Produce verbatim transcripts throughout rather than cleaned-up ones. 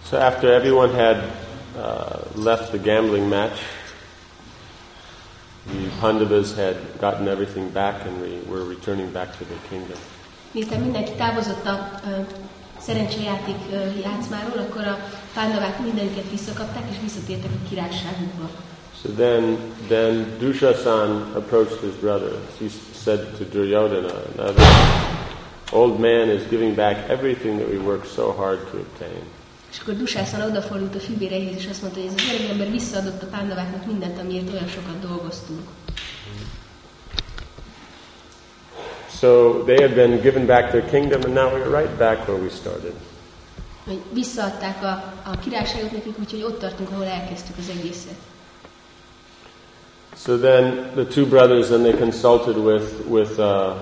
So after everyone had uh, left the gambling match, the Pandavas had gotten everything back and we were returning back to the kingdom. Miután mindenki távozott a uh, szerencsejáték uh, játszmáról, akkor a pándavák mindeniket visszakapták és visszatértek a királyságukba. So then, then Dushasana approached his brother. He said to Duryodhana, "Now this old man is giving back everything that we worked so hard to obtain." És akkor Dushasana odafordult a fivéreihez, és azt mondta, hogy ez az öreg ember visszaadott a pándaváknak mindent, amiért olyan sokat dolgoztunk. So they had been given back their kingdom, and now we're right back where we started. Visszaadták a, a királyságot nekik, úgyhogy ott tartunk, ahol elkezdtük az egészet. So then the two brothers, and they consulted with with uh,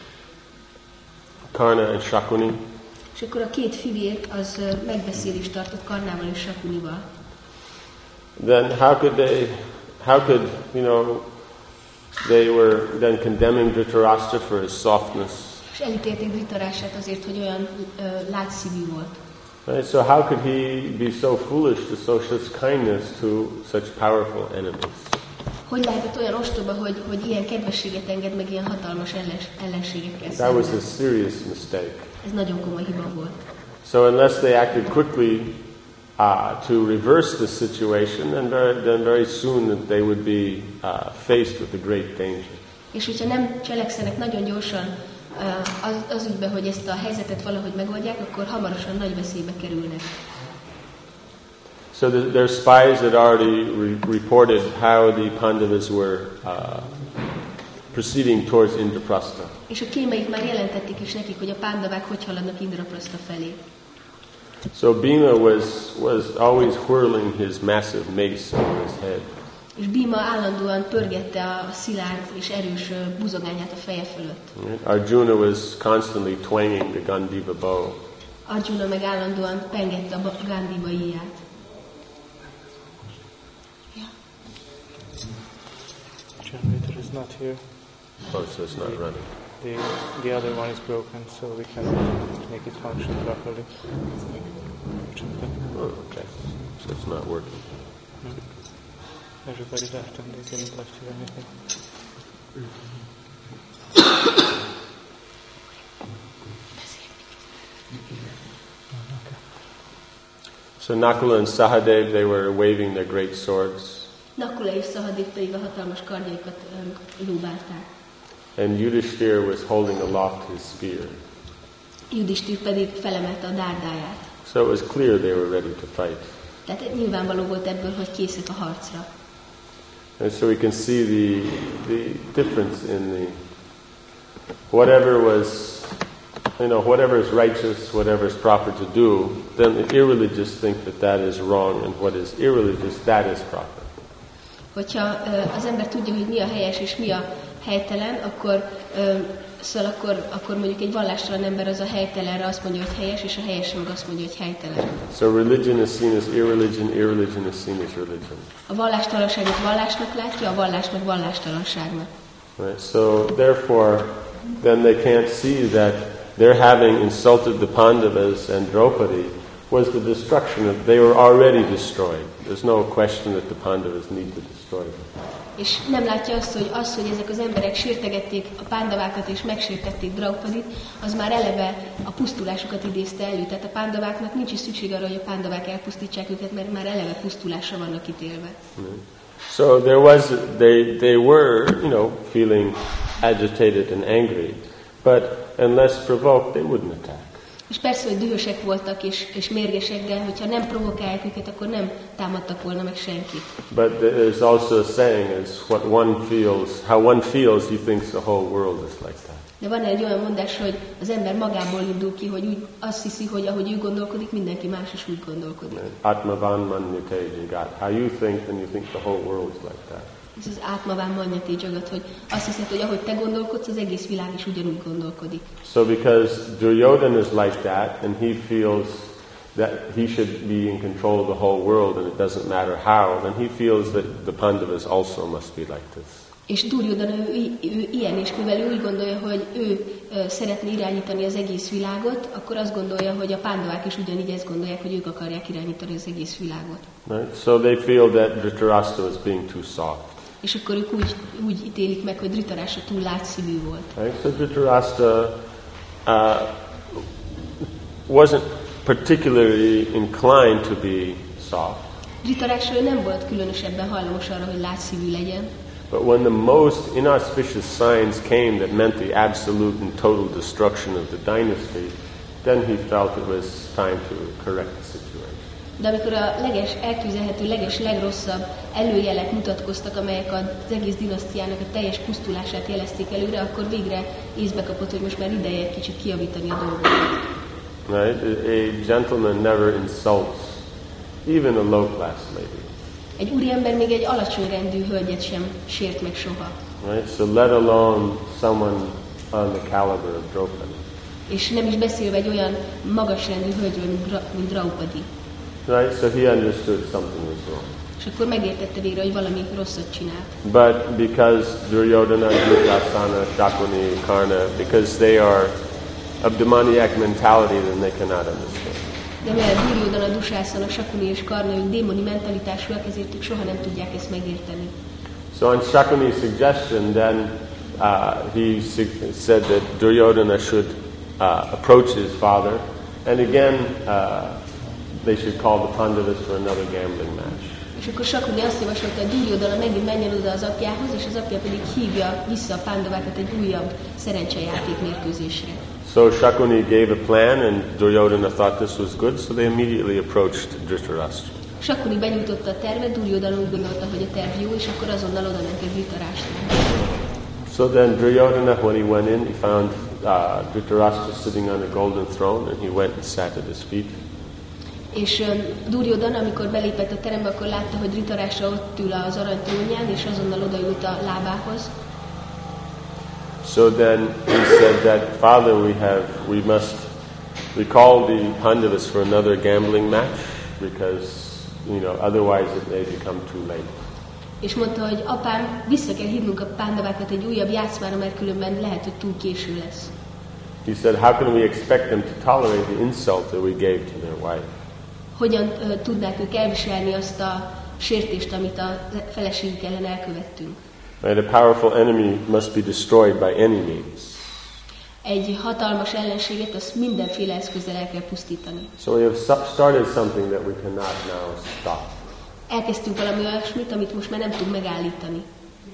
Karna and Shakuni. És akkor a két fivér az uh, megbeszélést tartott Karnával és Shakunival. Then how could they, how could, you know, they were then condemning Dhritarashtra for his softness. És elítélték Dhritarashtrát azért, hogy olyan uh, látszívű volt. Right? So how could he be so foolish to show such kindness to such powerful enemies? Hogy lehetett olyan ostoba, hogy, hogy ilyen kedvességet enged meg ilyen hatalmas ellens, ellenségekkel That was szemben? a serious mistake. Ez nagyon komoly hiba volt. So unless they acted quickly uh, to reverse the situation, then very, then very soon that they would be uh, faced with a great danger. És hogyha nem cselekszenek nagyon gyorsan uh, az, az ügyben, hogy ezt a helyzetet valahogy megoldják, akkor hamarosan nagy veszélybe kerülnek. So the, their spies had already re- reported how the Pandavas were uh, proceeding towards Indraprastha. És a kémeik már jelentették is nekik, hogy a pándavák hogy haladnak Indraprastha felé. So Bhima was was always whirling his massive mace over his head. És Bhima állandóan pörgette a szilárd és erős uh, buzogányát a feje fölött. Right? Arjuna was constantly twanging the Gandiva bow. Arjuna meg állandóan pengette a Gandiva íját. Generator is not here. Oh, so it's not the, running. The the other one is broken, so we cannot make it function properly. Oh, okay. So it's not working. No. Everybody left and they didn't left you anything. So Nakula and Sahadev, they were waving their great swords. Nakula és Sahadev pedig a hatalmas kardjaikat um, lóbálták. And Yudhishthir was holding aloft his spear. Yudhishthir pedig felemelte a dárdáját. So it was clear they were ready to fight. Tehát nyilvánvaló volt ebből, hogy készek a harcra. And so we can see the the difference in the whatever was, you know, whatever is righteous, whatever is proper to do, then the irreligious think that that is wrong, and what is irreligious, that is proper. Hogyha uh, az ember tudja, hogy mi a helyes és mi a helytelen, akkor, uh, szóval akkor, akkor mondjuk egy vallástalan ember az a helytelenre azt mondja, hogy helyes, és a helyesre meg azt mondja, hogy helytelen. So religion is seen as irreligion, irreligion is seen as religion. A vallástalanságot vallásnak látja, a vallás meg vallástalanságnak. Right. So therefore, then they can't see that their having insulted the Pandavas and Draupadi was the destruction of, they were already destroyed. There's no question that the Pandavas need to destroy them. És nem látja azt, hogy az, hogy ezek az emberek sértegették a pándavákat és megsértették Draupadit, az már eleve a pusztulásukat idézte elő. Tehát a pándaváknak nincs is szükség arra, hogy a pándavák elpusztítsák őket, mert már eleve pusztulásra vannak ítélve. Mm. So there was, they, they were, you know, feeling agitated and angry, but unless provoked, they wouldn't attack. És persze, hogy dühösek voltak és, és mérgesek, de hogyha nem provokálják őket, akkor nem támadtak volna meg senkit. But there's also a saying, is what one feels, how one feels, he thinks the whole world is like that. De van egy olyan mondás, hogy az ember magából indul ki, hogy úgy azt hiszi, hogy ahogy ő gondolkodik, mindenki más is úgy gondolkodik. Atmavan manyate jagat. How you think, then you think the whole world is like that. Ez az átmaván manyate jagat, hogy azt hiszed, hogy ahogy te gondolkodsz, az egész világ is ugyanúgy gondolkodik. So because Duryodhana is like that, and he feels that he should be in control of the whole world, and it doesn't matter how, then he feels that the Pandavas also must be like this. És Duryodhana ő, ő ilyen, és mivel ő úgy gondolja, hogy ő ö, szeretné irányítani az egész világot, akkor azt gondolja, hogy a pándavák is ugyanígy ezt gondolják, hogy ők akarják irányítani az egész világot. Right? So they feel that Dhritarashtra was being too soft. És akkor ők úgy, úgy ítélik meg, hogy Dhritarashtra túl látszívű volt. Right? So Dhritarashtra uh, wasn't particularly inclined to be soft. Dhritarashtra nem volt különösebben hajlamos arra, hogy látszívű legyen. But when the most inauspicious signs came that meant the absolute and total destruction of the dynasty, then he felt it was time to correct the situation. De amikor a leges, elképzelhető leges legrosszabb előjelek mutatkoztak, amelyek az egész dinasztiának a teljes pusztulását jelezték előre, akkor végre észbe kapott, hogy most már ideje egy kicsit kijavítani a dolgokat. Right? A gentleman never insults even a low class lady. Egy úriember még egy alacsony rendű hölgyet sem sért meg soha. Right? So let alone someone on the caliber of Draupadi. És nem is beszélve egy olyan magas rendű hölgyről, mint, Dra- mint Draupadi. Right? So he understood something was wrong. És akkor megértette végre, hogy valami rosszat csinált. But because Duryodhana, Dushasana, Shakuni, Karna, because they are of demoniac mentality, then they cannot understand. De mivel Duryodhana, Dushasana, Shakuni és Karna, ők démoni mentalitásúak, ezért ők soha nem tudják ezt megérteni. So on Shakuni's suggestion, then uh, he su- said that Duryodhana should uh, approach his father, and again uh, they should call the Pandavas for another gambling match. És akkor Shakuni azt javasolta, hogy Duryodhana megint menjen oda az apjához, és az apja pedig hívja vissza a pándavákat egy újabb szerencsejáték mérkőzésre. So Shakuni gave a plan, and Duryodhana thought this was good, so they immediately approached Dhritarashtra. Shakuni benyújtotta a tervet, Duryodhana úgy gondolta, hogy a terv jó, és akkor azonnal oda ment egy Dhritarashtra. So then Duryodhana, when he went in, he found uh, Dhritarashtra sitting on a golden throne, and he went and sat at his feet. És um, Duryodhana, amikor belépett a terembe, akkor látta, hogy Dhritarashtra ott ül az aranytrónján, és azonnal odaült a lábához. So then he said that, Father, we have, we must, we call the Pandavas for another gambling match, because, you know, otherwise it may become too late. És mondta, hogy apám, vissza kell hívnunk a pándavákat egy újabb játszmára, mert különben lehet, hogy túl késő lesz. He said, how can we expect them to tolerate the insult that we gave to their wife? Hogyan uh, tudnák ők elviselni azt a sértést, amit a feleségük ellen elkövettünk? Right, a powerful enemy must be destroyed by any means. Egy hatalmas ellenséget, azt mindenféle eszközzel el kell pusztítani. So we have started something that we cannot now stop. Elkezdtünk valami olyasmit, amit most már nem tudunk megállítani.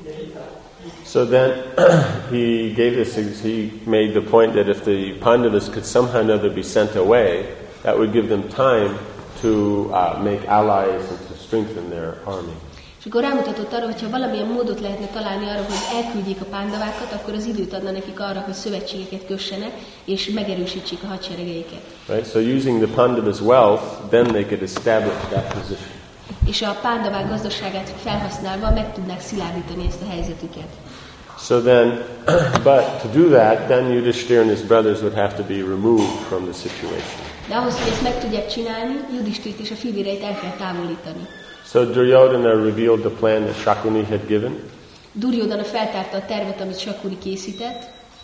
So then he gave this, he made the point that if the Pandavas could somehow or another be sent away, that would give them time to uh, make allies and to strengthen their army. És akkor rámutatott arra, hogyha valamilyen módot lehetne találni arra, hogy elküldjék a pándavákat, akkor az időt adna nekik arra, hogy szövetségeket kössenek, és megerősítsék a hadseregeiket. Right? So using the Pandavas' wealth, then they could establish that position. És a pándavák gazdaságát felhasználva meg tudnák szilárdítani ezt a helyzetüket. So then, but to do that, then Yudhishthira and his brothers would have to be removed from the situation. De ahhoz, hogy ezt meg tudják csinálni, Yudhishthira és a fivéreit el kell távolítani. So Duryodhana revealed the plan that Shakuni had given. Duryodhana feltárta a tervet, amit Shakuni készített.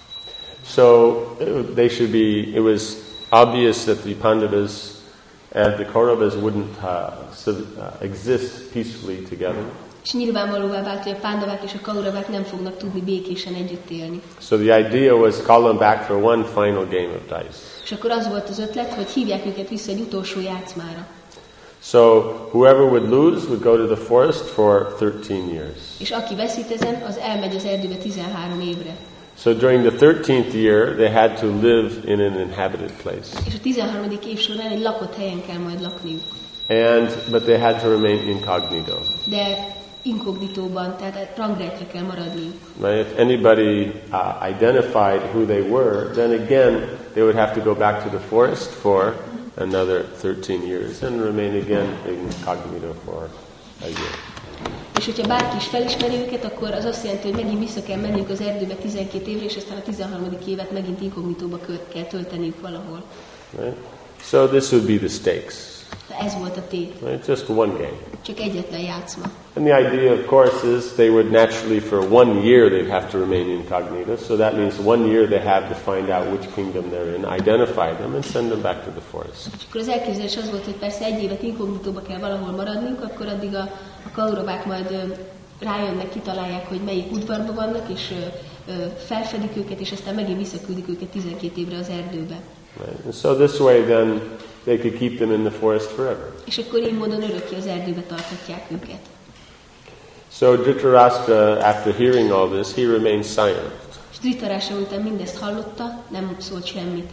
So it, they should be, it was obvious that the Pandavas and the Kauravas wouldn't uh, so, uh, exist peacefully together. És nyilvánvalóvá vált, hogy a pándavák és a kauravák nem fognak tudni békésen együtt élni. So the idea was call them back for one final game of dice. És akkor az volt az ötlet, hogy hívják őket vissza egy utolsó játszmára. So whoever would lose would go to the forest for thirteen years. És aki veszít ezen, az elmegy az erdőbe tizenhárom évre. So during the thirteenth year, they had to live in an inhabited place. És a tizenharmadik év során egy lakott helyen kell majd lakniuk. And but they had to remain incognito. De inkognitóban, tehát rangrejtve kell maradniuk. Right? If anybody uh, identified who they were, then again they would have to go back to the forest for another thirteen years and remain again incognito for a year. És hogyha bárki is felismeri őket, akkor az azt jelenti, hogy megint vissza kell menniük az erdőbe tizenkét évre, és aztán a tizenharmadik évet megint inkognitóba kell tölteniük valahol. Right? So this would be the stakes. ez volt a tét. Right? Just one game. Csak egyetlen játszma. And the idea, of course, is they would naturally, for one year, they'd have to remain incognito. So that means one year they have to find out which kingdom they're in, identify them, and send them back to the forest. És akkor az elképzelés az volt, hogy persze egy évet inkognitóba kell valahol maradnunk, akkor addig a, a kaurovák majd ö, rájönnek, kitalálják, hogy melyik udvarban vannak, és ö, ö, felfedik őket, és aztán megint visszaküldik őket tizenkét évre az erdőbe. Right? And so this way, then, they could keep them in the forest forever. És akkor így módon örökké az erdőbe tartatják őket. So Dhritarashtra, after hearing all this, he remained silent. És Dhritarashtra után mindezt hallotta, nem szólt semmit.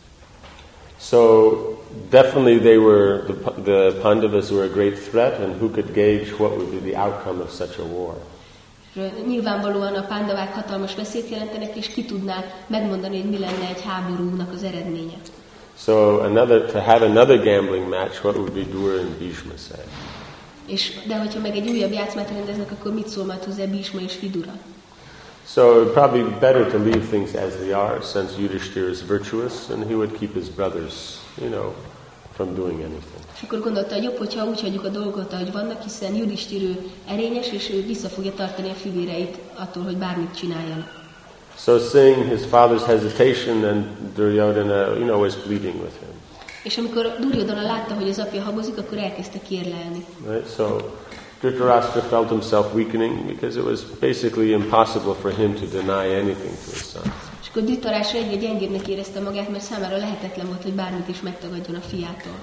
So definitely they were, the, the Pandavas were a great threat, and who could gauge what would be the outcome of such a war? Nyilvánvalóan a pándavák hatalmas veszélyt jelentenek, és ki tudná megmondani, hogy mi lenne egy háborúnak az eredménye. So another, to have another gambling match, what would be Dura and Bhishma say? És, de hogyha meg egy újabb játszmát rendeznek, akkor mit szól majd hozzá Bhishma és Vidura? So it would probably be better to leave things as they are, since Yudhishthira is virtuous, and he would keep his brothers, you know, from doing anything. És akkor gondolta, hogy jobb, hogyha úgy hagyjuk a dolgokat, ahogy vannak, hiszen Yudhishthira erényes, és ő vissza fogja tartani a fivéreit attól, hogy bármit csináljanak. So seeing his father's hesitation, and Duryodhana, you know, was pleading with him. És amikor Duryodhana látta, hogy az apja habozik, akkor elkezdte kérlelni. Right? So Dhritarashtra felt himself weakening because it was basically impossible for him to deny anything to his son. És akkor Dhritarashtra egyre gyengébbnek érezte magát, mert számára lehetetlen volt, hogy bármit is megtagadjon a fiától.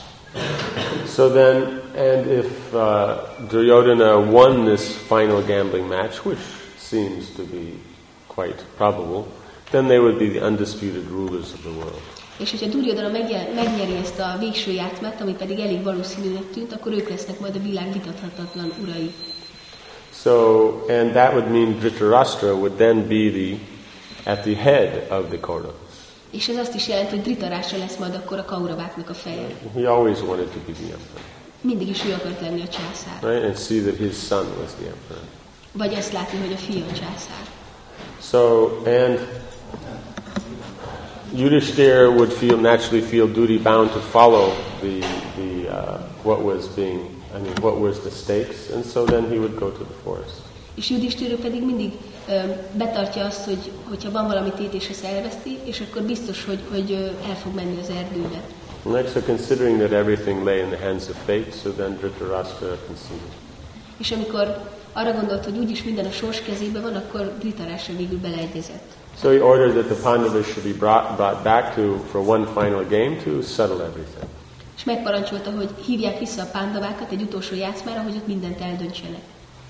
So then, and if uh, Duryodhana won this final gambling match, which seems to be quite probable, then they would be the undisputed rulers of the world. És hogyha Duryodhana megnyeri ezt a végső játszmát, ami pedig elég valószínűnek tűnt, akkor ők lesznek majd a világ vitathatatlan urai. So, and that would mean Dhritarashtra would then be the at the head of the Kauravas. És ez azt is jelenti, hogy Dhritarashtra lesz majd akkor a kauraváknak a feje. He always wanted to be the emperor. Mindig is ő akart lenni a császár. Right? And see that his son was the emperor. Vagy azt látni, hogy a fia a császár. So, and Yudhishthira would feel naturally feel duty bound to follow the the uh, what was being, I mean, what was the stakes, and so then he would go to the forest. És Yudhishthira pedig mindig ö, betartja azt, hogy hogyha van valami tét és ezt elveszti, és akkor biztos, hogy, hogy ö, el fog menni az erdőbe. Next, so considering that everything lay in the hands of fate, so then Dhritarashtra conceded. És amikor arra gondolt, hogy úgyis minden a sors kezében van, akkor Dhritarashtra végül beleegyezett. So he ordered that the Pandavas should be brought, brought back to for one final game to settle everything. És megparancsolta, hogy hívják vissza a pándavákat egy utolsó játszmára, hogy ott mindent eldöntsenek.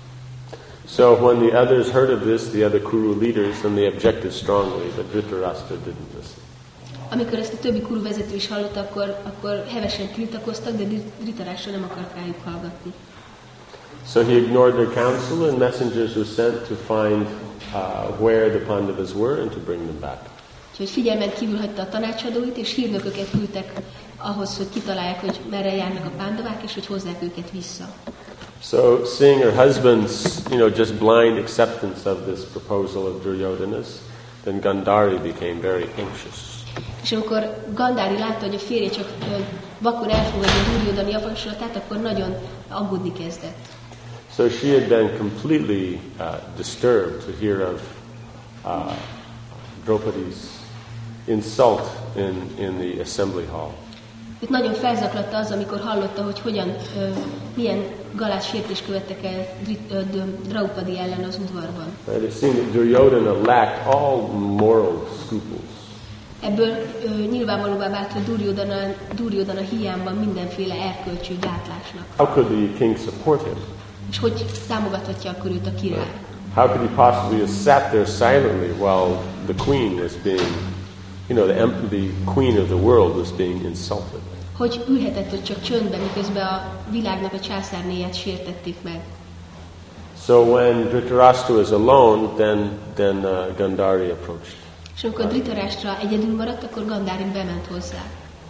So when the others heard of this, the other Kuru leaders, then they objected strongly, but Dhritarashtra didn't listen. Amikor ezt a többi Kuru vezető is hallotta, akkor, akkor hevesen tiltakoztak, de Dhritarashtra nem akart rájuk hallgatni. So he ignored their counsel, and messengers were sent to find uh, where the Pandavas were and to bring them back. Úgyhogy figyelmen kívül hagyta a tanácsadóit, és hírnököket küldtek ahhoz, hogy kitalálják, hogy merre járnak a pándavák, és hogy hozzák őket vissza. So seeing her husband's, you know, just blind acceptance of this proposal of Duryodhana's, then Gandhari became very anxious. És amikor Gandhari látta, hogy a férje csak vakon elfogadja Duryodhana javaslatát, akkor nagyon aggódni kezdett. So she had been completely uh, disturbed to hear of uh, Draupadi's insult in, in the assembly hall. Őt nagyon felzaklatta az, amikor hallotta, hogy hogyan, ö, milyen galás sértést követtek el Draupadi ellen az udvarban. Right? It seemed that Duryodhana lacked all moral scruples. Ebből ö, nyilvánvalóvá vált, hogy Duryodhana, Duryodhana hiányban mindenféle erkölcsű gátlásnak. How could the king support him? És hogy támogathatja akkor őt a király? How could he possibly have sat there silently while the queen was being, you know, the, the queen of the world was being insulted? Hogy ülhetett ott csak csöndben, miközben a világnak a császárnéját sértették meg. So when Dhritarashtra was alone, then then uh, Gandhari approached. És amikor Dhritarashtra egyedül maradt, akkor Gandhari bement hozzá.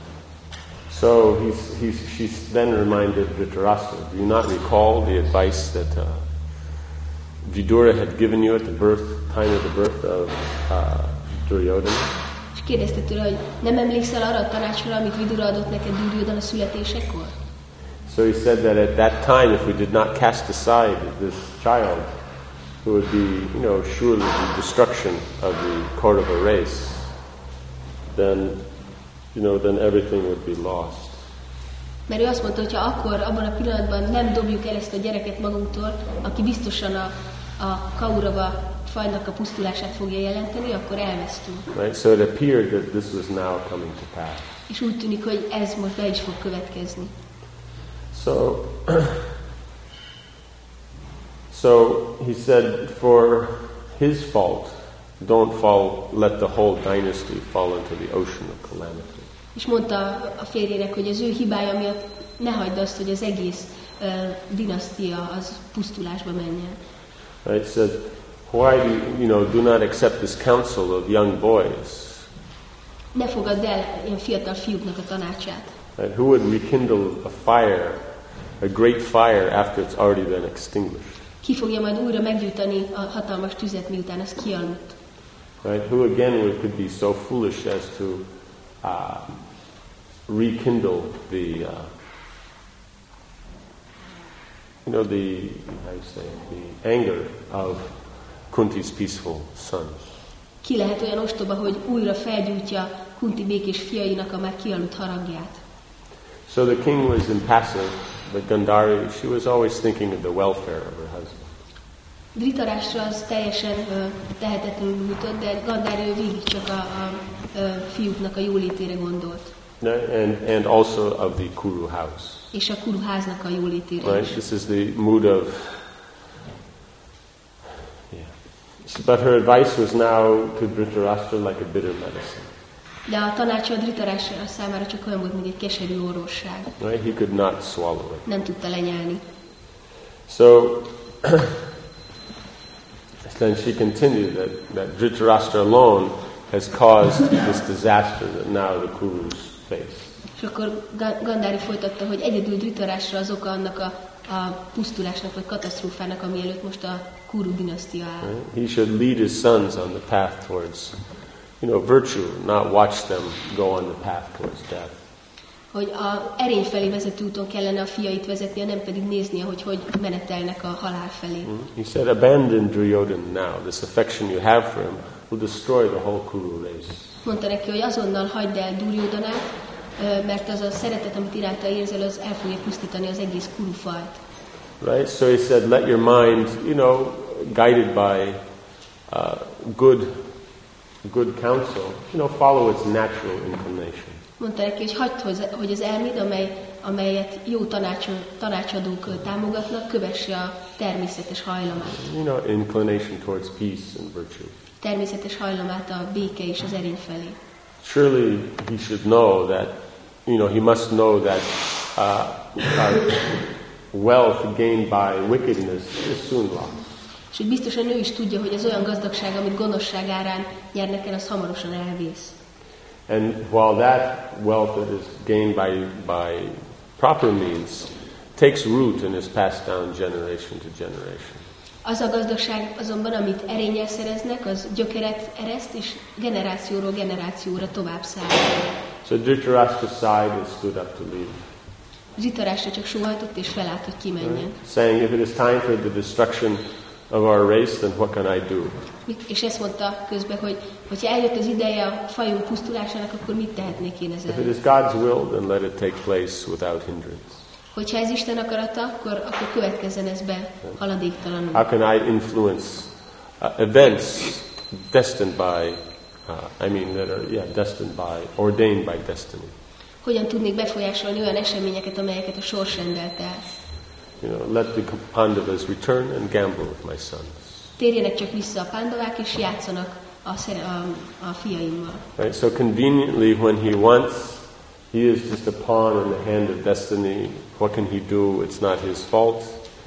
So he's, he's, she's then reminded Dhritarashtra, do you not recall the advice that uh, Vidura had given you at the birth time of the birth of uh, Duryodhana? És kérdezte tőle, hogy nem emlékszel arra a tanácsra, amit Vidura adott neked Duryodhana születésekor? So he said that at that time, if we did not cast aside this child, it would be, you know, surely the destruction of the Kaurava race. Then, you know, then everything would be lost. Mert ő azt mondta, hogy ha akkor, abban a pillanatban nem dobjuk el ezt a gyereket magunktól, aki biztosan a, a Kaurava fajnak a pusztulását fogja jelenteni, akkor elvesztünk. Right? So it appeared that this was now coming to pass. És úgy tűnik, hogy ez most be is fog következni. So, so he said, for his fault, don't fall, let the whole dynasty fall into the ocean of calamity. És mondta a férjének, hogy az ő hibája miatt ne hagyd azt, hogy az egész uh, dinasztia az pusztulásba menjen. Right? It says, why do you, you know, do not accept this counsel of young boys? Ne fogadd el ilyen fiatal fiúknak a tanácsát. Right? Who would rekindle a fire, a great fire, after it's already been extinguished? Ki fogja majd újra meggyújtani a hatalmas tüzet, miután ez kialudt? Right? Who again would, could be so foolish as to uh, rekindle the, uh, you know, the, how you say, the anger of Kunti's peaceful sons. Ki lehet olyan ostoba, hogy újra felgyújtja Kunti békés fiainak a már kialudt haragját? So the king was impassive, but Gandhari, she was always thinking of the welfare of her husband. Dhritarashtra az teljesen uh, tehetetlenül jutott, de Gandhari ő végig csak a, a, a fiúknak a jólétére gondolt. And, and also of the Kuru house. És a Kuru háznak a jólétére Right? is. This is the mood of... Yeah. But her advice was now to Dhritarashtra like a bitter medicine. De a tanácsa a Dhritarashtra számára csak olyan volt, mint egy keserű orvosság. Right? He could not swallow it. Nem tudta lenyelni. So... Then she continued that, that Dhritarashtra alone has caused this disaster that now the Kurus face. És akkor Gandhari folytatta, hogy egyedül Dhritarashtra az oka annak a, a pusztulásnak vagy katasztrófának, ami előtt most a Kuru dinasztia áll. Right? He should lead his sons on the path towards, you know, virtue, not watch them go on the path towards death. Hogy a erény felé vezető úton kellene a fiait vezetnie, nem pedig néznie, hogy hogy menetelnek a halál felé. He said, abandon Duryodhana now. This affection you have for him will destroy the whole Kuru race. Mondta neki, hogy azonnal hagyd el Duryodhanát, mert az a szeretet, amit iránta érzel, az el fogja pusztítani az egész Kuru fajt. Right? So he said, let your mind, you know, guided by uh, good, good counsel, you know, follow its natural inclination. Mondta neki, hogy hagyd, hogy az elméd, amely, amelyet jó tanácsol, tanácsadók támogatnak, kövesse a természetes hajlamát. You know, inclination towards peace and virtue. Természetes hajlamát a béke és az erény felé. Surely he should know that, you know, he must know that uh, uh, wealth gained by wickedness is soon lost. És hogy biztosan ő is tudja, hogy az olyan gazdagság, amit gonoszság árán nyernek el, az hamarosan elvész. And while that wealth that is gained by, by proper means takes root and is passed down generation to generation. Az a gazdagság azonban, amit erénnyel szereznek, az gyökeret ereszt, és generációról generációra tovább száll. So Dhritarashtra sighed and stood up to leave. Dhritarashtra csak sóhajtott és felállt, hogy kimenjen. Right? Saying, if it is time for the destruction of our race, then what can I do? És ezt mondta közben, hogy hogyha eljött az ideje a fajunk pusztulásának, akkor mit tehetnék én ezzel? If it is God's will, then let it take place without hindrance. Hogyha ez Isten akarata, akkor, akkor következzen ez be haladéktalanul. How can I influence uh, events destined by, uh, I mean, that are, yeah, destined by, ordained by destiny? Hogyan tudnék befolyásolni olyan eseményeket, amelyeket a sors rendelt el? You know, let the Pandavas return and gamble with my sons. Térjenek csak vissza a pándavák, és játszanak a, a, a fiaimmal. Right? So conveniently, when he wants, he is just a pawn in the hand of destiny. What can he do? It's not his fault.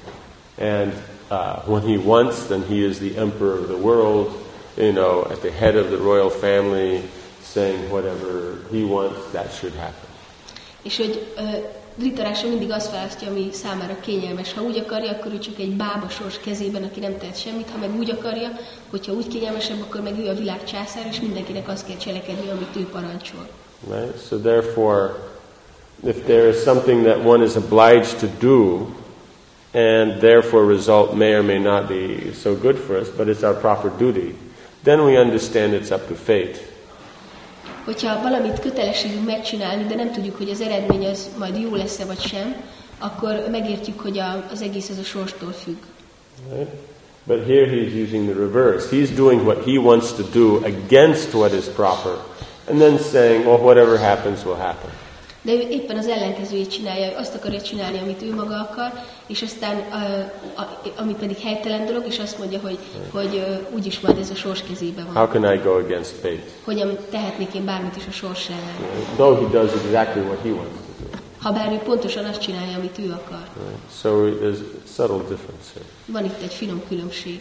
And uh, when he wants, then he is the emperor of the world, you know, at the head of the royal family, saying whatever he wants, that should happen. És hogy uh, Dhritarashtra mindig azt választja, ami számára kényelmes. Ha úgy akarja, akkor ő csak egy bába sors kezében, aki nem tehet semmit. Ha meg úgy akarja, hogyha úgy kényelmesebb, akkor meg ő a világ császár, és mindenkinek azt kell cselekedni, amit ő parancsol. Right? So therefore, if there is something that one is obliged to do, and therefore result may or may not be so good for us, but it's our proper duty, then we understand it's up to fate. Hogyha valamit kötelességünk megcsinálni, de nem tudjuk, hogy az eredmény az majd jó lesz-e vagy sem, akkor megértjük, hogy a, az egész az a sorstól függ. Right? But here he's using the reverse. He's doing what he wants to do against what is proper, and then saying, well, whatever happens will happen. De ő éppen az ellenkezőjét csinálja, ő azt akarja csinálni, amit ő maga akar, és aztán, uh, a, ami pedig helytelen dolog, és azt mondja, hogy, hogy uh, úgyis majd ez a sors kezében van. How can I go against fate? Hogyan tehetnék én bármit is a sors ellen? Right? Though he does exactly what he wants to do. Habár ő pontosan azt csinálja, amit ő akar. Right? So there's a subtle difference here. Van itt egy finom különbség.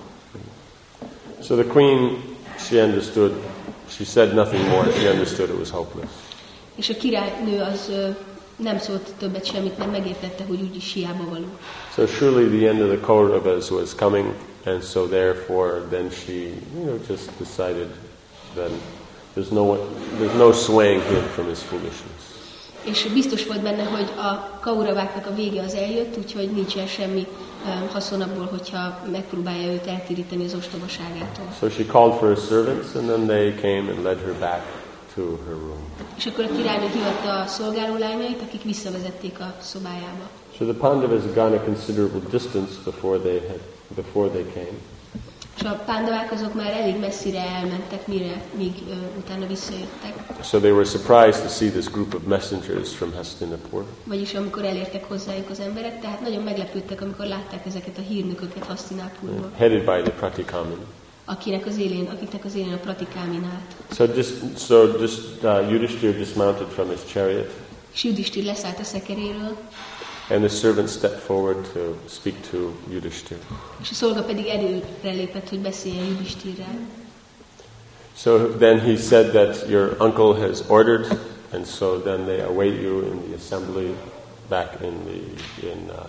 So the queen, she understood, she said nothing more, she understood it was hopeless. És a királynő az ö, nem szólt többet semmit, mert megértette, hogy úgyis hiába való. So surely the end of the Kauravas was coming, and so therefore then she, you know, just decided that there's no, there's no swaying him from his foolishness. És biztos volt benne, hogy a Kauraváknak a vége az eljött, úgyhogy nincsen semmi um, haszon abból, hogyha megpróbálja őt eltéríteni az ostobaságától. So she called for her servants, and then they came and led her back to her room. És akkor a királynő hívatta a szolgálólányait, akik visszavezették a szobájába. So the Pandavas had gone a considerable distance before they had, before they came. És a pándavák azok már elég messzire elmentek, mire míg uh, utána visszajöttek. So they were surprised to see this group of messengers from Hastinapur. Vagyis amikor elértek hozzájuk az emberek, tehát nagyon meglepődtek, amikor látták ezeket a hírnököket Hastinapurból. Headed by the Pratikamin. Akinek az élén, akiknek az élén a Pratikámin állt. So just so just uh, Yudhishthira dismounted from his chariot. És Yudhishthir leszállt a szekeréről. And the servant stepped forward to speak to Yudhishthira. És a szolga pedig előre lépett, hogy beszéljen Yudhishthirrel. So then he said that your uncle has ordered, and so then they await you in the assembly back in the in uh,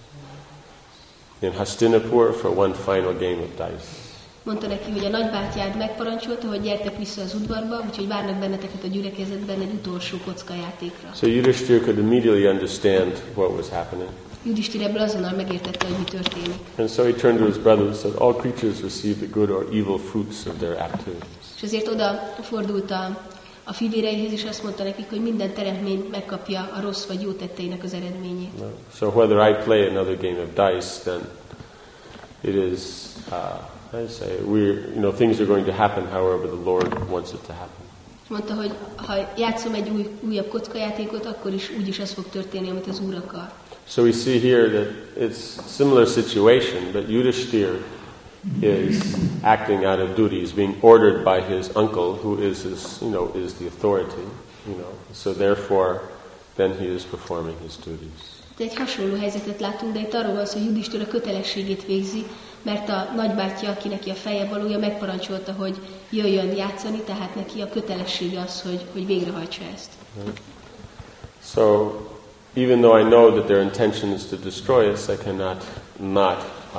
in Hastinapur for one final game of dice. Mondta neki, hogy a nagybátyád megparancsolta, hogy gyertek vissza az udvarba, úgyhogy várnak benneteket a gyülekezetben egy utolsó kockajátékra. So Yudhishthira could immediately understand what was happening. Yudhishthir ebből azonnal megértette, hogy mi történik. And so he turned to his brothers and said, all creatures receive the good or evil fruits of their activities. És azért oda fordult a, a fivéreihez, és azt mondta nekik, hogy minden teremtmény megkapja a rossz vagy jó tetteinek az eredményét. So whether I play another game of dice, then it is, uh, I say, we're, you know, things are going to happen however the Lord wants it to happen. Mondta, hogy ha játszom egy új, újabb kockajátékot, akkor is úgyis az fog történni, amit az Úr akar. So we see here that it's a similar situation, but Yudhishthira is acting out of duty, is being ordered by his uncle, who is his, you know, is the authority, you know. So therefore, then he is performing his duties. De egy hasonló helyzetet látunk, de itt arról van szó, hogy Yudhishthira a kötelességét végzi, mert a nagybátyja, aki neki a feje valója, megparancsolta, hogy jöjjön játszani, tehát neki a kötelessége az, hogy, hogy végrehajtsa ezt. Right. So even though I know that their intention is to destroy us, I cannot not uh,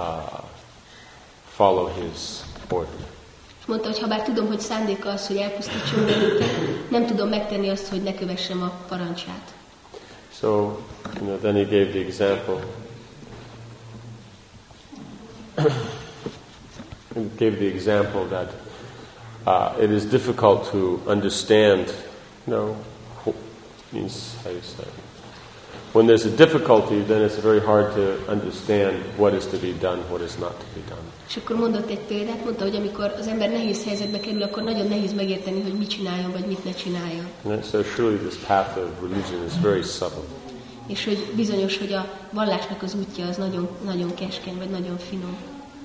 follow his order. Mondta, hogy ha bár tudom, hogy szándéka az, hogy elpusztítson bennünket, nem tudom megtenni azt, hogy ne kövessem a parancsát. So, you know, then he gave the example. He gave the example that uh, it is difficult to understand, you know, means how you say. When there's a difficulty, then it's very hard to understand what is to be done, what is not to be done. És akkor mondott egy példát, mondta, hogy amikor az ember nehéz helyzetbe kerül, akkor nagyon nehéz megérteni, hogy mit csináljon, vagy mit ne csináljon. And so surely this path of religion is very subtle. És hogy bizonyos, hogy a vallásnak az útja az nagyon, nagyon keskeny, vagy nagyon finom.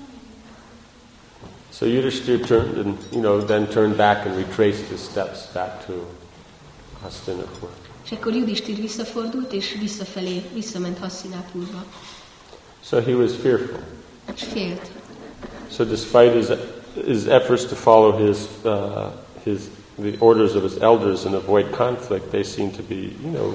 So Yudhishthira turned and, you know, then turned back and retraced his steps back to Hastinapur. És akkor Yudhishthir visszafordult, és visszafelé, visszament Hastinapurba. So he was fearful. És félt. So despite his his efforts to follow his uh, his the orders of his elders and avoid conflict, they seem to be, you know,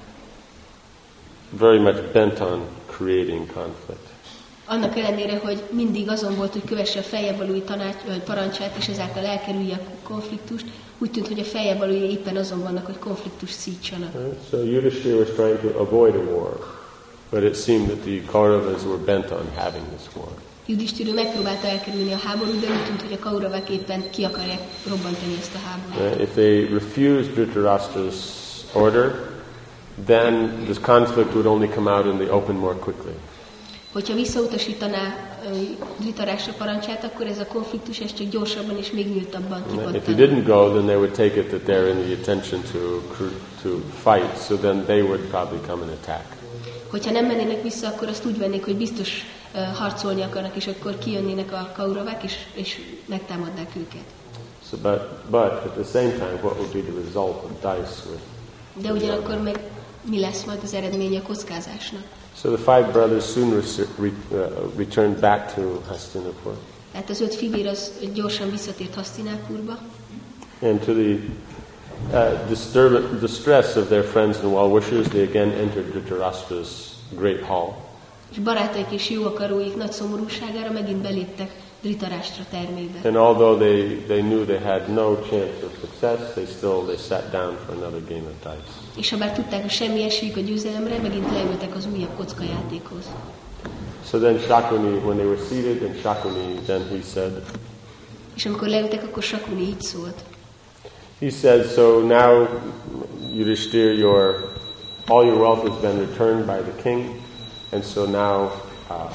very much bent on creating conflict. Annak ellenére, hogy mindig azon volt, hogy kövesse a feljebb valói tanács, vagy parancsát, és ezáltal elkerülje a konfliktust, úgy tűnt, hogy a fejjel éppen azon vannak, hogy konfliktus szítsanak. Right? So Yudhishthira was trying to avoid a war, but it seemed that the Kauravas were bent on having this war. Yudhishthira megpróbálta elkerülni a háborút, de úgy tűnt, hogy a Kauravák éppen ki akarják robbantani ezt a háborút. Uh, if they refused Dhritarashtra's order, then this conflict would only come out in the open more quickly. Hogyha visszautasítaná uh, Dhritarashtra parancsát, akkor ez a konfliktus ez csak gyorsabban és még nyíltabban kipattan. If he didn't go, then they would take it that they're in the intention to to fight, so then they would probably come and attack. Hogyha nem mennének vissza, akkor azt úgy vennék, hogy biztos uh, harcolni akarnak, és akkor kijönnének a Kauravák, és, és megtámadnák őket. So, but, but at the same time, what would be the result of dice with? De ugyanakkor meg mi lesz majd az eredménye a kockázásnak? So the five brothers soon re- re- uh, returned back to Hastinapur. Tehát az öt fivér az gyorsan visszatért Hastinapurba. And to the uh, disturb- distress of their friends and well-wishers, they again entered Dhritarashtra's great hall. És barátaik és jó akaróik nagy szomorúságára megint beléptek Dhritarashtra termébe. And although they, they knew they had no chance of success, they still they sat down for another game of dice. És ha bár tudták, hogy semmi esélyük a győzelemre, megint leültek az újabb kockajátékhoz. So then Shakuni, when they were seated, and Shakuni, then he said, És amikor leültek, akkor Shakuni így szólt. He said, so now, Yudhishthira, your, all your wealth has been returned by the king, and so now uh,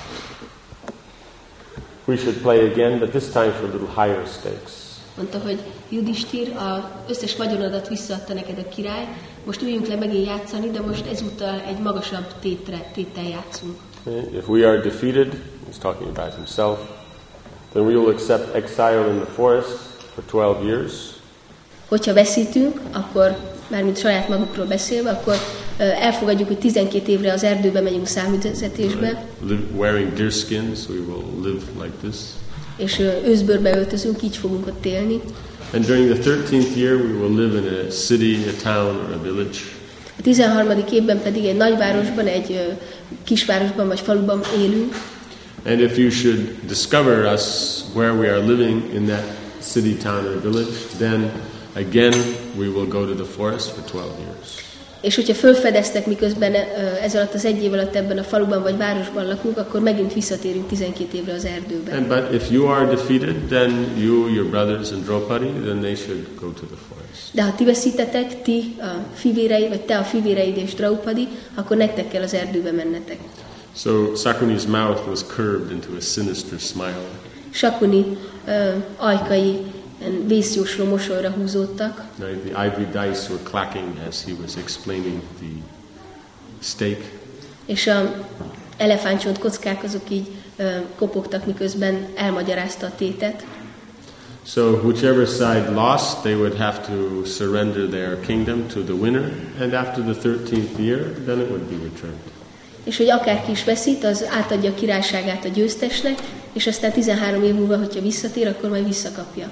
we should play again, but this time for a little higher stakes. Mondta, hogy Yudhishthir, az összes vagyonodat visszaadta neked a király, most üljünk le megint játszani, de most ezúttal egy magasabb tétre, téttel játszunk. If we are defeated, he's talking about himself, then we will accept exile in the forest for twelve years. Hogyha veszítünk, akkor, mármint saját magukról beszélve, akkor uh, elfogadjuk, hogy tizenkét évre az erdőbe megyünk számüzetésbe. Live, wearing deer skins, we will live like this. És uh, őszbőrbe öltözünk, így fogunk ott élni. And during the thirteenth year, we will live in a city, a town, or a village. A tizenharmadik évben pedig egy nagyvárosban, egy uh, kisvárosban vagy faluban élünk. And if you should discover us where we are living in that city, town, or village, then again we will go to the forest for twelve years. És hogyha fölfedeztek, miközben uh, ez alatt az egy év alatt ebben a faluban vagy városban lakunk, akkor megint visszatérünk tizenkét évre az erdőbe. And but if you are defeated, then you, your brothers and Draupadi, then they should go to the forest. De ha ti veszítetek, ti a fivéreid, vagy te a fivéreid és Draupadi, akkor nektek kell az erdőbe mennetek. So Sakuni's mouth was curved into a sinister smile. Shakuni uh, ajkai vészjósló mosolyra húzódtak. The ivory dice were clacking as he was explaining the stake. És a elefántcsont kockák azok így uh, kopogtak, miközben elmagyarázta a tétet. So whichever side lost, they would have to surrender their kingdom to the winner, and after the thirteenth year, then it would be returned. És hogy akárki is veszít, az átadja a királyságát a győztesnek, és aztán tizenhárom év múlva, hogyha visszatér, akkor majd visszakapja.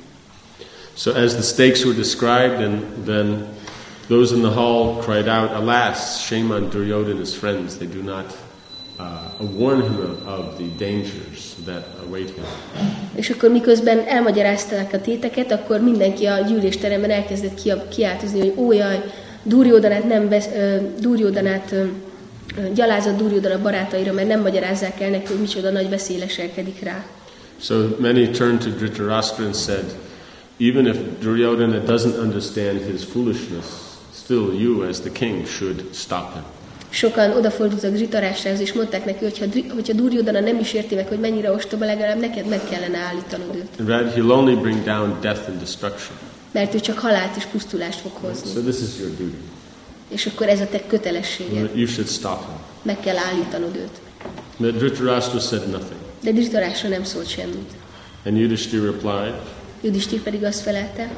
So as the stakes were described, and then those in the hall cried out, "Alas, shame on Duryodhana and his friends! They do not uh, warn him of, of the dangers that await him." És akkor miközben elmagyarázták a téteket, akkor mindenki a gyűlésteremben elkezdett kiáltozni, hogy ó jaj, Duryodhanát nem vesz, uh, Duryodhanát uh, gyalázat Duryodhana barátaira, mert nem magyarázzák el neki, hogy micsoda nagy veszély leselkedik rá. So many turned to Dhritarashtra and said, even if Duryodhana doesn't understand his foolishness, still you as the king should stop him. Sokan odafordultak Dhritarashtrahoz, és mondták neki, hogy ha, hogyha Duryodhana nem is érti meg, hogy mennyire ostoba, legalább neked meg kellene állítanod őt. Right? He'll only bring down death and destruction. Mert ő csak halált és pusztulást fog hozni. So this is your duty. És akkor ez a te kötelességed. You should stop him. Meg kell állítanod őt. But Dhritarashtra said nothing. De Dhritarashtra nem szólt semmit. And Yudhishthira replied, Yudhishthir pedig azt felelte,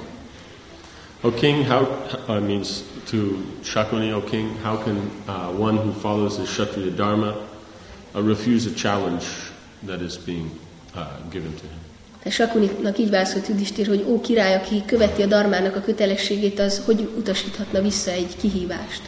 O king, how uh, means to Shakuni, O king, how can uh, one who follows the Kshatriya Dharma uh, refuse a challenge that is being uh, given to him? Tehát Shakuninak így válaszolt Yudhishthir, hogy ó király, aki követi a dharmának a kötelességét, az hogy utasíthatna vissza egy kihívást.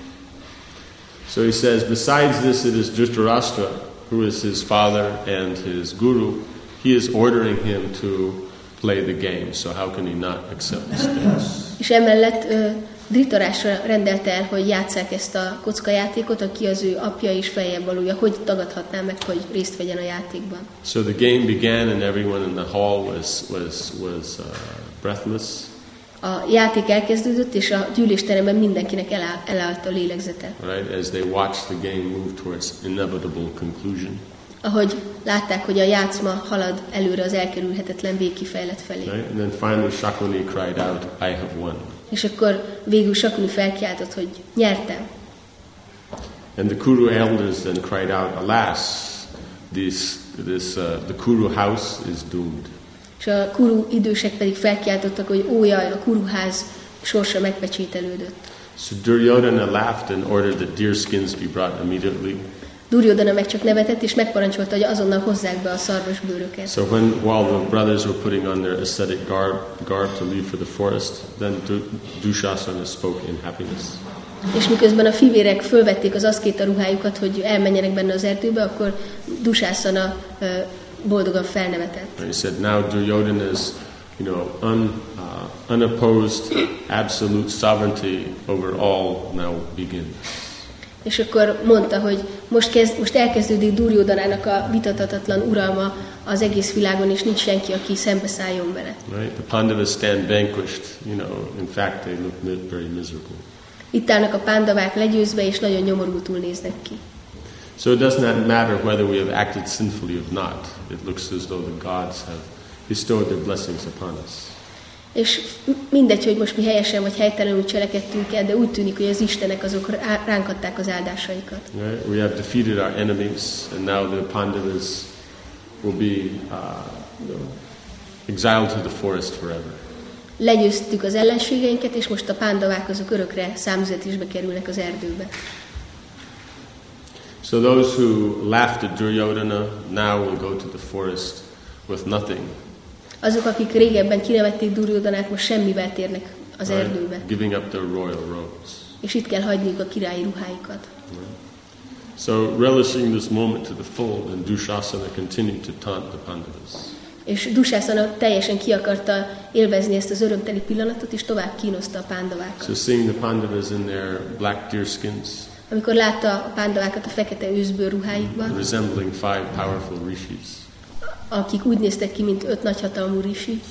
So he says, besides this, it is Dhritarashtra, who is his father and his guru. He is ordering him to play the game, so how can he not accept these things? És emellett ö, Dhritarashtra rendelte el, hogy játsszák ezt a kockajátékot, aki az ő apja és feljebb valója, hogy tagadhatná meg, hogy részt vegyen a játékban. So the game began and everyone in the hall was was was uh, breathless. A játék elkezdődött, és a gyűlésteremben mindenkinek eláll, elállt a lélegzete. Right, as they watched the game move towards inevitable conclusion. Ahogy látták, hogy a játszma halad előre az elkerülhetetlen végkifejlet felé. Right, and then finally Shakuni cried out, "I have won." És akkor végül Shakuni felkiáltott, hogy nyertem. And the Kuru elders then cried out, "Alas, this this uh, the Kuru house is doomed." És a Kuru idősek pedig felkiáltottak, hogy ó jaj, a Kuruház sorsa megpecsételődött. So Duryodhana laughed and ordered that deer skins be brought immediately. Duryodhana meg csak nevetett, és megparancsolta, hogy azonnal hozzák be a szarvasbőröket. So when while the brothers were putting on their ascetic garb, garb to leave for the forest, then Dushasana spoke in happiness. És miközben a fivérek fölvették az aszkéta ruhájukat, hogy elmenjenek benne az erdőbe, akkor Dushasana uh, boldogan felnevetett. And he said, now Duryodhana's, you know, un, uh, unopposed, absolute sovereignty over all now begins. És akkor mondta, hogy most, kezd, most elkezdődik Duryodhanának a vitathatatlan uralma az egész világon, és nincs senki, aki szembeszálljon vele. Right? The Pandavas stand vanquished, you know, in fact they look very miserable. Itt állnak a pándavák legyőzve, és nagyon nyomorultul néznek ki. So it does not matter whether we have acted sinfully or not. It looks as though the gods have bestowed their blessings upon us. És mindegy, hogy most mi helyesen vagy helytelenül cselekedtünk el, de úgy tűnik, hogy az Istenek azok ránk adták az áldásaikat. Right? We have defeated our enemies, and now the Pandavas will be uh, you know, exiled to the forest forever. Legyőztük az ellenségeinket, és most a pándavák azok örökre számüzetésbe kerülnek az erdőbe. So those who laughed at Duryodhana now will go to the forest with nothing. Azok, akik régebben kinevették Duryodhanát, most semmivel térnek az Right? erdőbe. Giving up their royal robes. És itt kell hagyniuk a királyi ruháikat. Right? So relishing this moment to the full, and Dushasana continued to taunt the Pandavas. És Dushasana teljesen ki akarta élvezni ezt az örömteli pillanatot, és tovább kínoszta a pándavákat. So seeing the Pandavas in their black deer skins, Amikor látta a pándavákat a fekete őszbőr ruháikban, resembling five powerful rishis. akik úgy néztek ki, mint öt nagyhatalmú rishi.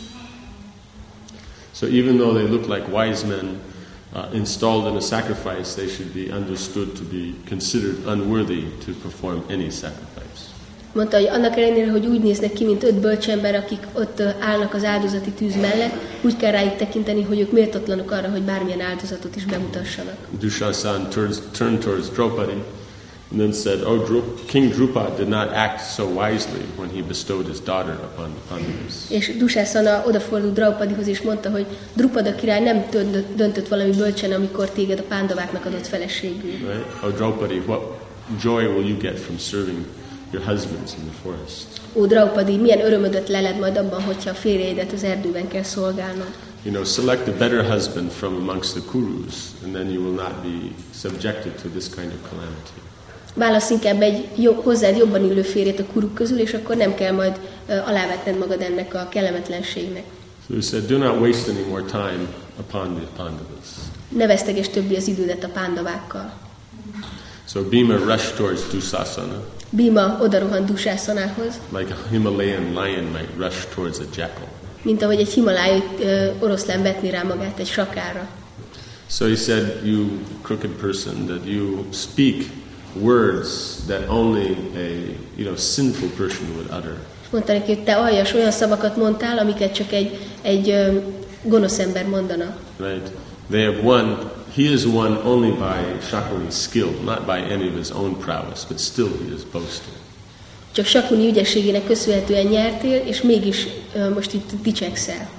So even though they look like wise men uh, installed in a sacrifice, they should be understood to be considered unworthy to perform any sacrifice. Mondta, hogy annak ellenére, hogy úgy néznek ki, mint öt bölcsember, akik ott állnak az áldozati tűz mellett, úgy kell rájuk tekinteni, hogy ők méltatlanok arra, hogy bármilyen áldozatot is bemutassanak. Dushasana turns, turned towards Draupadi and then said, "Oh, Dru- King Drupada did not act so wisely when he bestowed his daughter upon the Pandavas." És Dushasana odafordult Draupadihoz, és mondta, hogy Drupada király nem döntött, döntött valami bölcsen, amikor téged a pándaváknak adott feleségül. Right? Oh, Draupadi, what joy will you get from serving your husbands in the forest? Ó, Draupadi, milyen örömödöt leled majd abban, hogyha a férjeidet az erdőben kell szolgálnod. You know, select a better husband from amongst the Kurus, and then you will not be subjected to this kind of calamity. Válasz inkább egy jobb, hozzád jobban illő férjet a kuruk közül, és akkor nem kell majd uh, alávetned magad ennek a kellemetlenségnek. So he said, do not waste any more time upon the Pandavas. Ne veszteges többi az idődet a pándavákkal. So Bhima rushed towards Dusasana, Bhima odarohant Dushasanához, like a Himalayan lion might rush towards a jackal. mint ahogy egy himalájai uh, oroszlán vetné rá magát egy sakára. So he said, you crooked person, that you speak words that only a you know sinful person would utter. Mondta neki, hogy te aljas, olyan szavakat mondtál, amiket csak egy, egy um, gonosz ember mondana. Right? They have won. He is won only by Shakuni's skill, not by any of his own prowess, but still he is boasting. Csak Shakuni ügyességének köszönhetően nyertél, és mégis uh, most itt dicsekszel.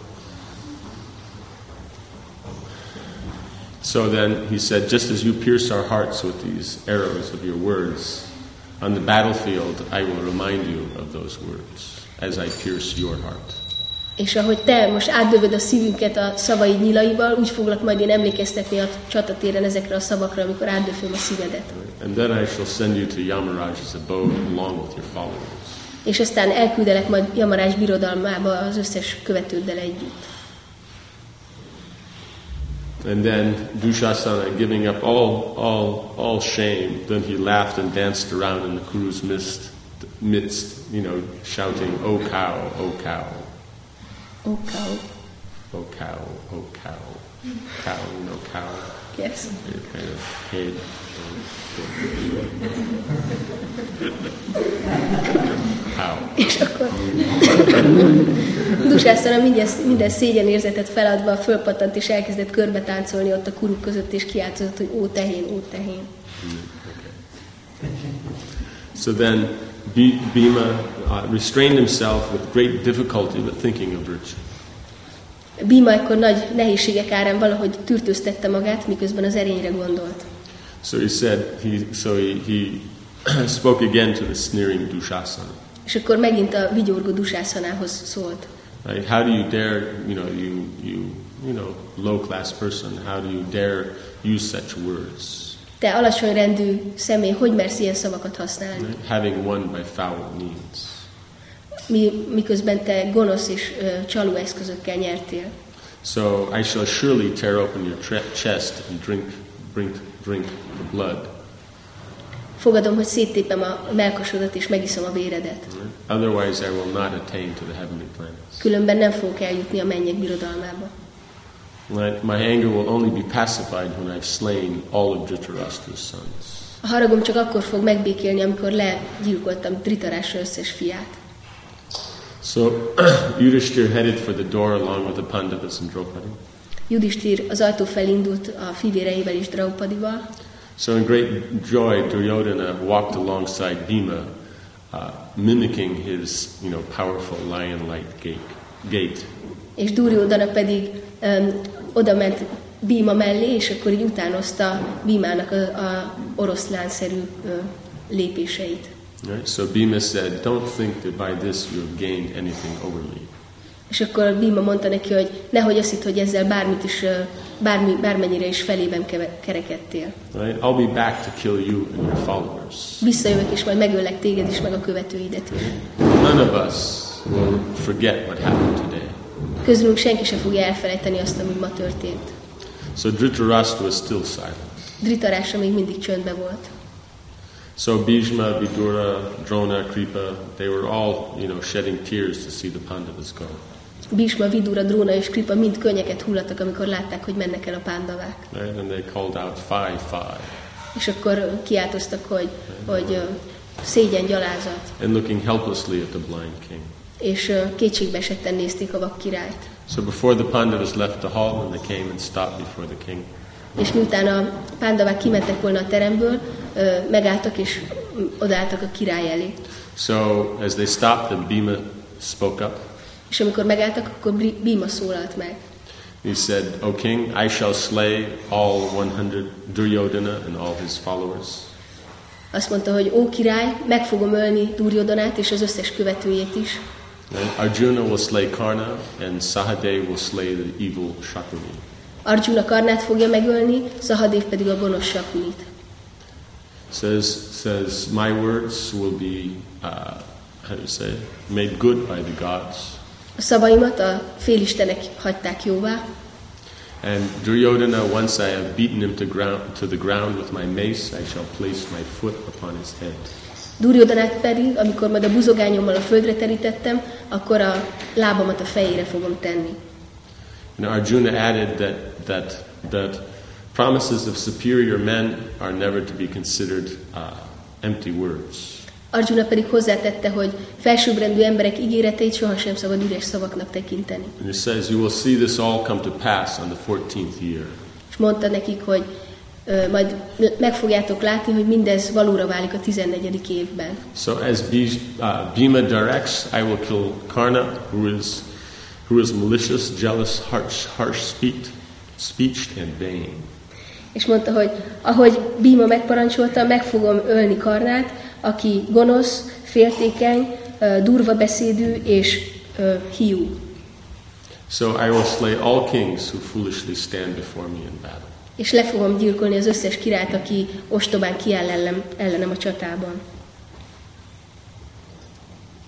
So then he said, just as you pierce our hearts with these arrows of your words, on the battlefield I will remind you of those words, as I pierce your heart. És ahogy te most átdövöd a szívünket a szavaid nyilaival, úgy foglak majd én emlékeztetni a csatatéren ezekre a szavakra, amikor átdöföm a szívedet. And then I shall send you to Yamaraja's abode along with your followers. és aztán elküldelek majd Jamarás birodalmába az összes követőddel együtt. And then Dushasana, giving up all, all, all shame, then he laughed and danced around in the Kuru's midst, midst, you know, shouting, "O cow, O cow, Oh, cow. O cow, O cow, cow, you know, cow." Yes. Kind of head. Cow. És akkor Dushasana minden, minden szégyenérzetet feladva fölpattant és elkezdett körbe táncolni ott a kuruk között, és kiáltozott, hogy ó tehén, ó tehén. So then Bhima uh, restrained himself with great difficulty but thinking of virtue. Bhima ekkor nagy nehézségek árán valahogy tűrtőztette magát, miközben az erényre gondolt. So he said, he, so he, he spoke again to the sneering Dushasana. És akkor megint a vigyorgó Dushasanához szólt. Right? How do you dare, you know, you, you, you know, low-class person, how do you dare use such words? Te alacsony rendű személy, hogy mersz ilyen szavakat használni? Right? Having won by foul means. Mi, miközben te gonosz és uh, csaló eszközökkel nyertél. So I shall surely tear open your tre- chest and drink, drink, drink the blood. Fogadom, hogy széttépem a mellkasodat és megiszom a véredet. Right? Otherwise, I will not attain to the heavenly planets. Különben nem fogok eljutni a mennyek birodalmába. Right? My anger will only be pacified when I've slain all of Dhritarashtra's sons. A haragom csak akkor fog megbékélni, amikor legyilkoltam Dhritarashtra összes fiát. So Yudhishthira headed for the door along with the Pandavas and Draupadi. Yudhishthir az ajtó felé indult a fivéreivel és Draupadival. So in great joy, Duryodhana walked alongside Bhima, uh, mimicking his, you know, powerful lion-like gait. És Duryodhana pedig um, oda ment Bhima mellé, és akkor így utánozta Bhimának a, a oroszlánszerű uh, lépéseit. Right? So Bhima said, "Don't think that by this you have gained anything over me." És akkor Bhima mondta neki, hogy nehogy azt hidd, hogy ezzel bármit is, bármi, bármennyire is felében kerekedtél. Right? I'll be back to kill you and your followers. Visszajövök, és majd megöllek téged is, meg a követőidet is. None of us will forget what happened today. Közülünk senki sem fogja elfelejteni azt, ami ma történt. So Dhritarashtra was still silent. Dhritarashtra még mindig csöndben volt. So Bhishma, Vidura, Drona, Kripa, they were all, you know, shedding tears to see the Pandavas go. Bhishma, Vidura, Drona és Kripa mind könnyeket hullattak, amikor látták, hogy mennek el a pándavák. Right? And they called out, "Fie, fie." És akkor kiáltoztak, hogy, hogy szégyen, gyalázat. And looking helplessly at the blind king. És kétségbe esetten nézték a vak királyt. So before the Pandavas left the hall, and they came and stopped before the king. És miután a pándavák kimentek volna a teremből, megálltak és odaálltak a király elé. So as they stopped, then Bhima spoke up. És amikor megálltak, akkor Bhima szólalt meg. He said, "O king, I shall slay all one hundred Duryodhana and all his followers." Azt mondta, hogy ó király, meg fogom ölni Duryodhanát és az összes követőjét is. Arjuna will slay Karna, and Sahadev will slay the evil Shakuni. Arjuna Karnát fogja megölni, Sahadev pedig a gonosz Shakunit. Says says my words will be uh, how do you say made good by the gods. A szavaimat a félistenek hagyták jóvá. And Duryodhana, once I have beaten him to ground to the ground with my mace, I shall place my foot upon his head. Duryodhanát pedig, amikor majd a buzogányommal a földre terítettem, akkor a lábamat a fejére fogom tenni. And Arjuna added that that that promises of superior men are never to be considered uh, empty words. Arjuna pedig hozzátette, hogy felsőbbrendű emberek ígéreteit sohasem szabad üres szavaknak tekinteni. And it says, "You will see this all come to pass on the fourteenth year." És mondta nekik, hogy uh, majd meg fogjátok látni, hogy mindez valóra válik a tizennegyedik évben. So as Bhima directs, I will kill Karna, who is who is malicious, jealous, harsh, harsh speech, speeched and vain. És mondta, hogy ahogy Bhima megparancsolta, meg fogom ölni Karnát, aki gonosz, féltékeny, durva beszédű és uh, hiú. So I will slay all kings who foolishly stand before me in battle. És le fogom gyilkolni az összes királyt, aki ostobán kiáll ellen, ellenem a csatában.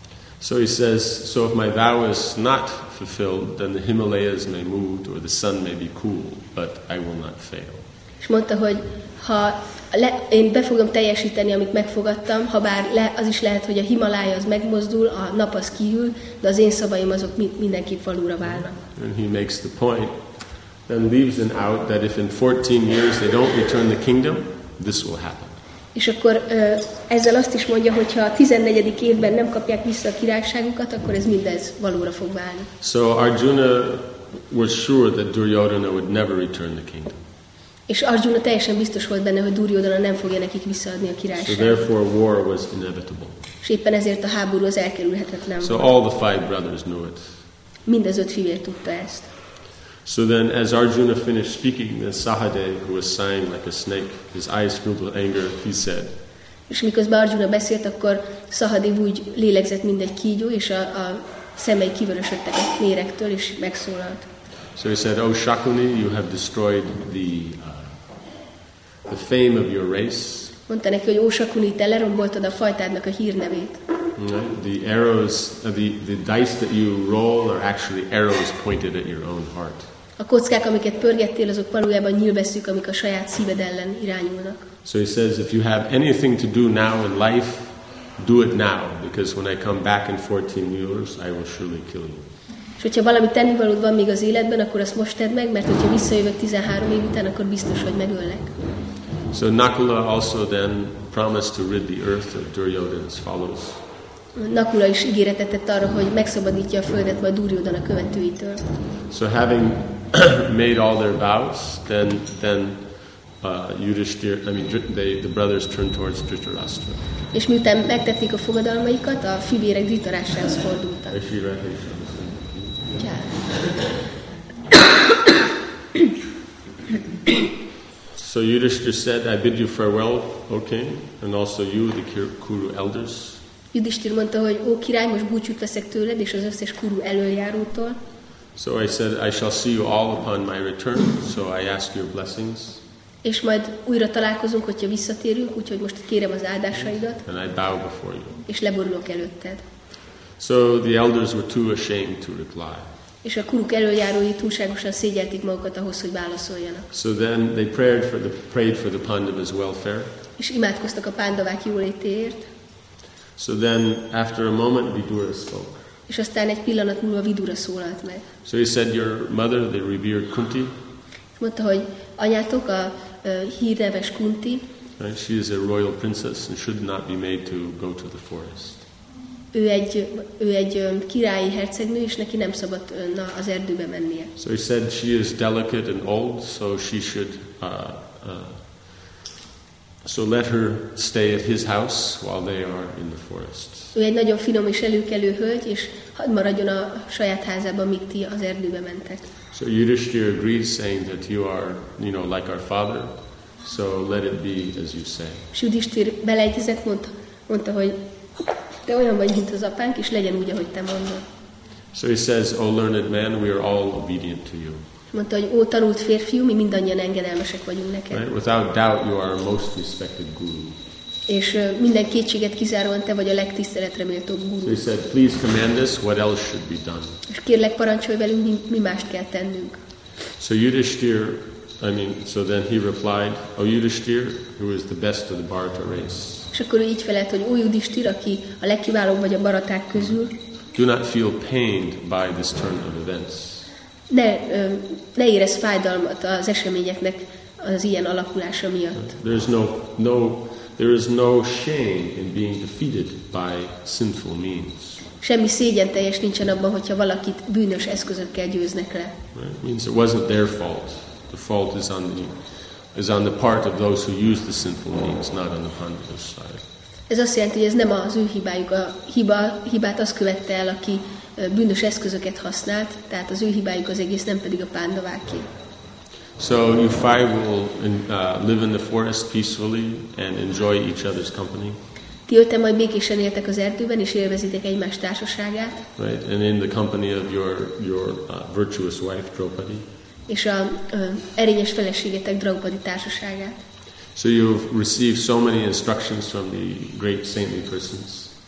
So he says, so if my vow is not fulfilled, then the Himalayas may move or the sun may be cool, but I will not fail. És mondta, hogy ha le, én be fogom teljesíteni, amit megfogadtam, ha bár le, az is lehet, hogy a Himalája az megmozdul, a nap az kihűl, de az én szavaim azok mi, mindenképp valóra válnak. And he makes the point, then leaves it out that if in fourteen years they don't return the kingdom, this will happen. És akkor ezzel azt is mondja, hogy ha a tizennegyedik évben nem kapják vissza a királyságukat, akkor ez mindez valóra fog válni. So Arjuna was sure that Duryodhana would never return the kingdom. És Arjuna teljesen biztos volt benne, hogy Duryodhana nem fogja nekik visszaadni a So királyságot. therefore war was inevitable. És éppen ezért a háború az elkerülhetetlen So volt. all the five brothers knew it. Mind az öt fivér tudta ezt. So then as Arjuna finished speaking, then Sahadev, who was sighing like a snake, his eyes filled with anger, he said, És miközben Arjuna beszélt, akkor Sahadev úgy lélegzett, mint egy kígyó, és a, a szemei kivörösödtek a méregtől, és megszólalt. so he said, "O Shakuni, you have destroyed the uh, the fame of your race. Mondta neki, hogy ó Sakuni, te leromboltad a fajtádnak a hírnevét. Right? The arrows, uh, the, the dice that you roll are actually arrows pointed at your own heart. A kockák, amiket pörgettél, azok valójában nyílvesszük, amik a saját szíved ellen irányulnak. So he says, if you have anything to do now in life, do it now, because when I come back in fourteen years, I will surely kill you. És hogyha valami tennivalód van még az életben, akkor azt most tedd meg, mert hogyha visszajövök tizenhárom év után, akkor biztos, hogy megöllek. So Nakula also then promised to rid the earth of Duryodhana as follows. Nakula is ígéretet tett arra, hogy megszabadítja a földet majd Duryodhana követőitől. So having made all their vows, then then uh, Yudhishthira, I mean they, the brothers turned towards Dhritarashtra. És miután megtették a fogadalmaikat, a fivérek Dhritarashtrahoz fordultak. Csá. So Yudhishthira said, I bid you farewell, O king, and also you, the Kuru elders. Yudhishthira mondta, hogy ó király, most búcsút veszek tőled, és az összes Kuru elöljárótól. So I said, I shall see you all upon my return, so I ask your blessings. És majd újra találkozunk, hogyha visszatérünk, úgyhogy most kérem az áldásaidat, And I bow before you. és leborulok előtted. So the elders were too ashamed to reply. És a Kuruk elöljárói túlságosan szégyelték magukat ahhoz, hogy válaszoljanak. So then they prayed for the, prayed for the Pandavas' welfare. És imádkoztak a pándavák jólétéért. So then, after a moment, Vidura spoke. És aztán egy pillanat múlva Vidura szólalt meg. So he said, your mother, the revered Kunti, Mondta, hogy anyátok, a uh, hírneves Kunti, right, she is a royal princess and should not be made to go to the forest. ő egy, ő egy um, királyi hercegnő, és neki nem szabad uh, na, az erdőbe mennie. So he said she is delicate and old, so she should, uh, uh, so let her stay at his house while they are in the forest. Ő egy nagyon finom és előkelő hölgy, és hadd maradjon a saját házában, míg ti az erdőbe mentek. So Yudhishthira agrees, saying that you are, you know, like our father, so let it be as you say. És Yudhishthira beleegyezett, mondta, mondta, hogy te olyan vagy, mint az apánk, és legyen úgy, ahogy te mondod. So he says, O learned man, we are all obedient to you. Mondta, hogy ó, tanult férfiú, mi mindannyian engedelmesek vagyunk neked. Right? Without doubt, you are a most respected guru. És uh, minden kétséget kizáróan te vagy a legtiszteletre méltóbb So guru. he said, please command us, what else should be done? És kérlek, parancsolj velünk, mi, mi mást kell tennünk. So Yudhishthira, I mean, so then he replied, O Yudhishthira, who is the best of the Bharata race, És akkor ő így felelt, hogy ó Yudhishthira, aki a legkiválóbb vagy a baraták közül, do not feel pained by this turn of events. ne, ö, ne érezz fájdalmat az eseményeknek az ilyen alakulása miatt. There is no, no, there is no shame in being defeated by sinful means. Semmi szégyen teljes nincsen abban, hogyha valakit bűnös eszközökkel győznek le. Right? It means it wasn't their fault. The fault is on the is on the part of those who use the sinful means, not on the Pandavas side. Ez azt jelenti, hogy ez nem az ő hibájuk. A hiba, hibát az követte el, aki bűnös eszközöket használt, tehát az ő hibájuk az egész, nem pedig a pándaváké. So you five will uh, live in the forest peacefully and enjoy each other's company. Ti öten majd békésen éltek az erdőben, és élvezitek egymás társaságát. Right, and in the company of your your uh, virtuous wife Draupadi. És a uh, erényes feleségetek Draupadi társaságát. So you've received so many instructions from the great saintly persons.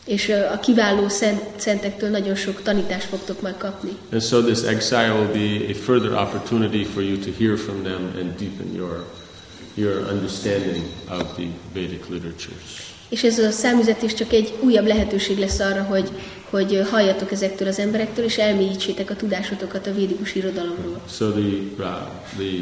És a kiváló szent, szentektől nagyon sok tanítást fogtok majd kapni. And so this exile will be a further opportunity for you to hear from them and deepen your your understanding of the Vedic literatures. És ez a számüzetés csak egy újabb lehetőség lesz arra, hogy, hogy halljatok ezektől az emberektől, és elmélyítsétek a tudásotokat a védikus irodalomról. So the uh, the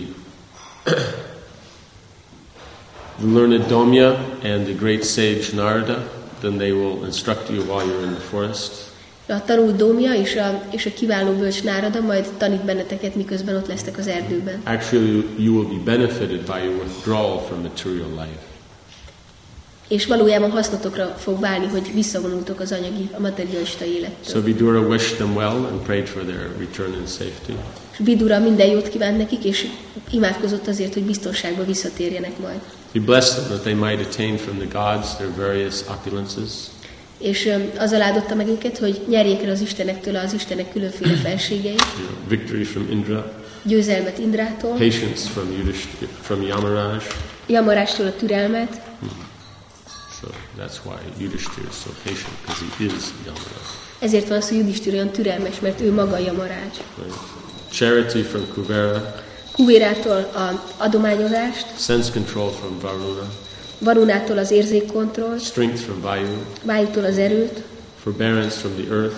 the learned Domya and the great sage Narada, then they will instruct you while you're in the forest. A tanult Dómja és a, és a kiváló bölcs Nárada majd tanít benneteket, miközben ott lesztek az erdőben. Actually, you will be benefited by your withdrawal from material life. És valójában hasznotokra fog válni, hogy visszavonultok az anyagi, a materialista élettől. So Vidura wished them well and prayed for their return in safety. És Vidura minden jót kívánt nekik, és imádkozott azért, hogy biztonságba visszatérjenek majd. He blessed them that they might attain from the gods their various opulences. És azzal áldotta meg őket, hogy nyerjék el az istenektől az istenek különféle felségeit. Victory from Indra. Győzelmet Indrától. Patience from Yudhishthira, from Yamaraj. Yamarástól a türelmet. Hmm. So that's why Yudhishthira is so patient, because he is Yamaraj. Ezért van az, hogy Yudhishthira olyan türelmes, mert ő maga Yamaraj. Right. Charity from Kuvera. Kuvérától az adományozást. Sense control from Varuna. Varunától az érzékkontroll. Strength from Vayu. Vayutól az erőt. Forbearance from the earth.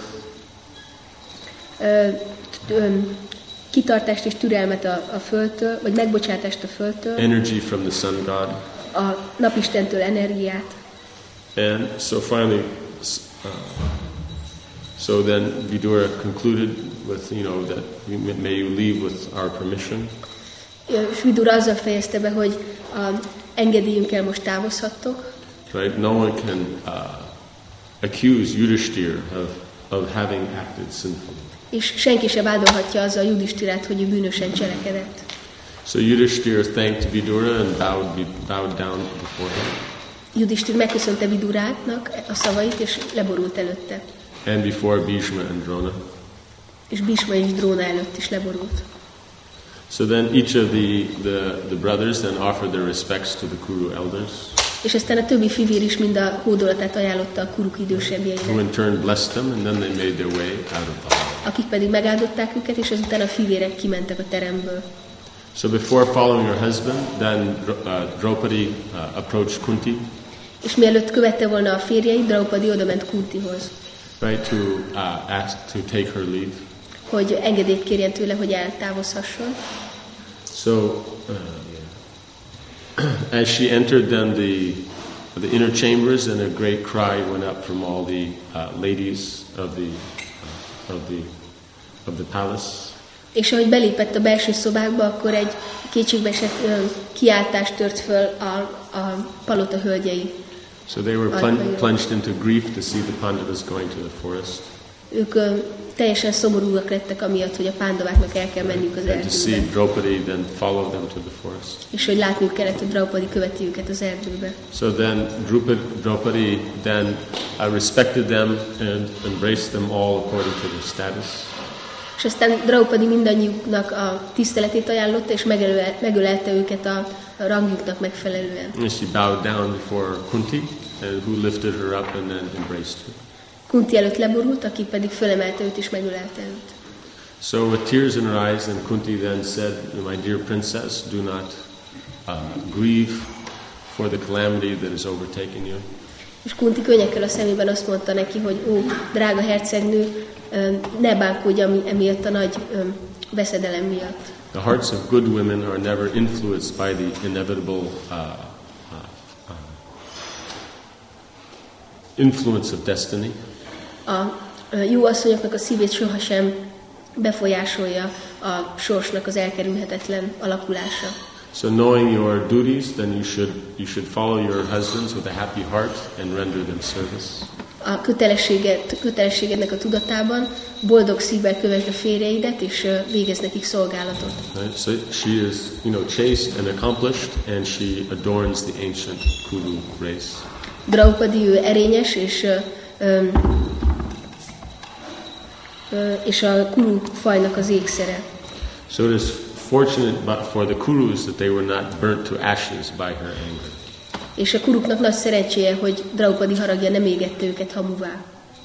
Ö, ö, kitartást és türelmet a, a földtől, vagy megbocsátást a földtől. Energy from the sun god. A napistentől energiát. And so finally, uh, so then Vidura concluded with, you know, that you, may you leave with our permission. És Vidura azzal fejezte be, hogy a engedélyünkkel most távozhattok. Right? No one can uh, accuse Yudhishthira of, of having acted sinfully. És senki sem vádolhatja azzal Yudhishthirát, hogy ő bűnösen cselekedett. So Yudhishthira thanked Vidura and bowed, bowed down before him. Yudhishthira megköszönte Vidurának a szavait, és leborult előtte. And before Bhishma and Drona. És Bhishma és Drona előtt is leborult. So then each of the, the, the brothers then offered their respects to the Kuru elders. És aztán a többi fivér is mind a hódolatát ajánlotta a Kuruk idősebbjeinek. Who in turn blessed them, and then they made their way out of the hall. Akik pedig megáldották őket, és azután a fivérek kimentek a teremből. So before following her husband, then uh, Draupadi uh, approached Kunti. És mielőtt követte volna a férjeit, Draupadi odament Kuntihoz. Right, to uh, ask to take her leave. Hogy engedélyt kérjen tőle, hogy eltávozhasson. So, uh, as she entered then the the inner chambers, and a great cry went up from all the uh, ladies of the uh, of the of the palace. És ahogy belépett a belső szobákba, akkor egy kétségbeesett kiáltás tört föl a, a palota hölgyei. So they were plung- plunged into grief to see the Pandavas going to the forest. Ők uh, teljesen szomorúak lettek amiatt, hogy a pándaváknak el kell menniük az and to see erdőbe. Draupadi then follow them to the forest. És hogy látniuk kellett, hogy Draupadi követi őket az erdőbe. So then Draupadi, Draupadi then uh, respected them and embraced them all according to their status. És aztán Draupadi mindannyiuknak a tiszteletét ajánlotta, és megölel, megölelte őket a, a rangjuknak megfelelően. And she bowed down before Kunti, and who lifted her up and then embraced her. Kunti előtt leborult, aki pedig fölemelte őt és megölelte őt. So with tears in her eyes, and Kunti then said, "My dear princess, do not uh, grieve for the calamity that has overtaken you." És Kunti könnyekkel a szemében azt mondta neki, hogy ó, drága hercegnő, ne bánkodj emiatt a nagy veszedelem miatt. The hearts of good women are never influenced by the inevitable uh, uh, uh, influence of destiny. A jó asszonyoknak a szívét sohasem befolyásolja a sorsnak az elkerülhetetlen alakulása. So knowing your duties, then you should you should follow your husbands with a happy heart and render them service. A kötelességet, kötelességednek a tudatában boldog szívvel kövesd a férjeidet, és végezz nekik szolgálatot. Right? So she is, you know, chaste and accomplished, and she adorns the ancient Kuru race. Draupadi ő erényes, és ö, ö, és a Kuru fajnak az ékszere. So it is fortunate but for the Kurus that they were not burnt to ashes by her anger. És a kuruknak nagy szerencséje, hogy Draupadi haragja nem égette őket hamuvá.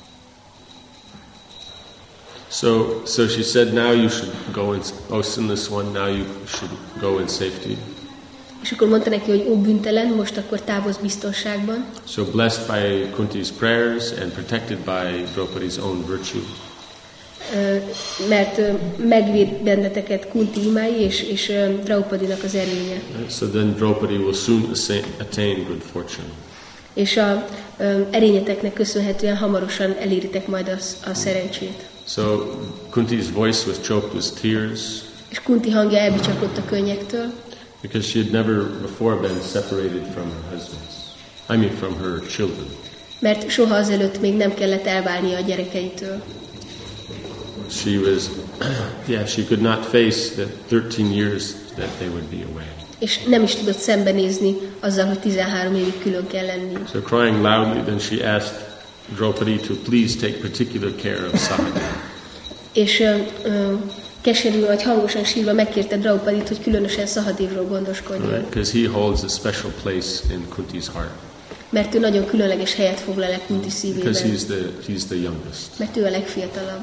So, so she said, now you should go in, oh sinless one, now you should go in safety. És akkor mondta neki, hogy ó bűntelen, most akkor távozz biztonságban. So blessed by Kunti's prayers and protected by Draupadi's own virtue. Uh, mert uh, megvéd benneteket Kunti imái és, és uh, Draupadinak az erénye. So then Draupadi will soon attain good fortune. És a uh, erényeteknek köszönhetően hamarosan eléritek majd a, a szerencsét. So Kunti's voice was choked with tears. És Kunti hangja elbicsaklott a könnyektől. Because she had never before been separated from her husbands. I mean from her children. Mert soha azelőtt még nem kellett elválnia a gyerekeitől. She was, yeah, she could not face the thirteen years that they would be away. És nem is tudott szembenézni azzal, hogy tizenhárom évig külön kell lenni. So crying loudly, then she asked Draupadi to please take particular care of Sahadev. És uh, uh, keserű vagy hangosan sírva megkérte Draupadit, hogy különösen Szahadévról gondoskodjon. Because he holds a special place in Kunti's heart. Mert ő nagyon különleges helyet foglal el Kunti Because szívében. he's the he's the youngest. Mert ő a legfiatalabb.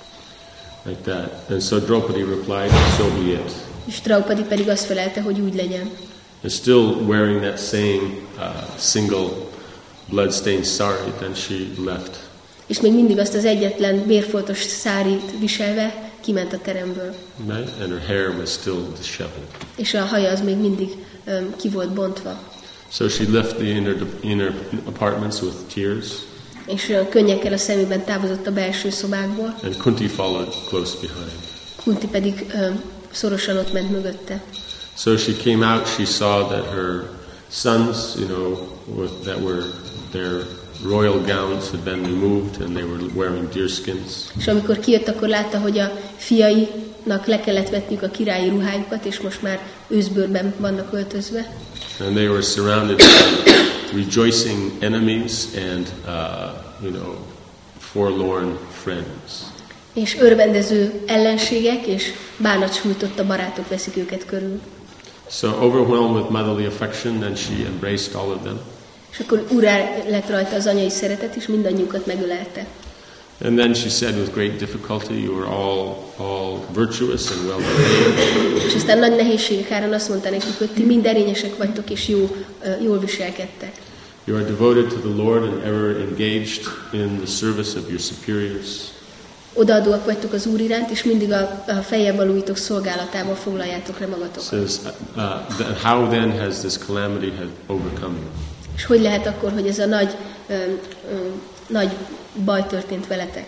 Like that. And so Draupadi replied, so be it. És Draupadi pedig azt felelte, hogy úgy legyen. And still wearing that same uh, single blood-stained sari, then she left. És még mindig azt az egyetlen vérfoltos szárit viselve kiment a teremből. Right? And her hair was still disheveled. És a haja az még mindig um, ki volt bontva. So she left the inner, inner apartments with tears. És uh, könnyekkel a szemében távozott a belső szobákból. And Kunti followed close behind. Kunti pedig um, szorosan ott ment mögötte. So she came out, she saw that her sons, you know, with, that were their royal gowns had been removed and they were wearing deerskins. És amikor kijött, akkor látta, hogy a fiainak le kellett vetniük a királyi ruhájukat, és most már őszbőrben vannak öltözve. And they were surrounded by rejoicing enemies and, uh, you know, forlorn friends. És örvendező ellenségek és bánatsújtotta barátok veszik őket körül. So overwhelmed with motherly affection, then she embraced all of them. És akkor úrrá lett rajta az anyai szeretet, és mindannyiukat megölelte. And then she said with great difficulty, you are all, all virtuous and well behaved. És aztán nagy nehézségek árán azt mondta nekik, hogy ti mind erényesek vagytok, és jó, jól viselkedtek. You are devoted to the Lord and ever engaged in the service of your superiors. Odaadóak vagytok az Úr iránt, és mindig a, a feljebb valóitok szolgálatában foglaljátok le magatokat. Says, uh, then how then has this calamity has overcome you? És hogy lehet akkor, hogy ez a nagy, ö, ö, nagy baj történt veletek?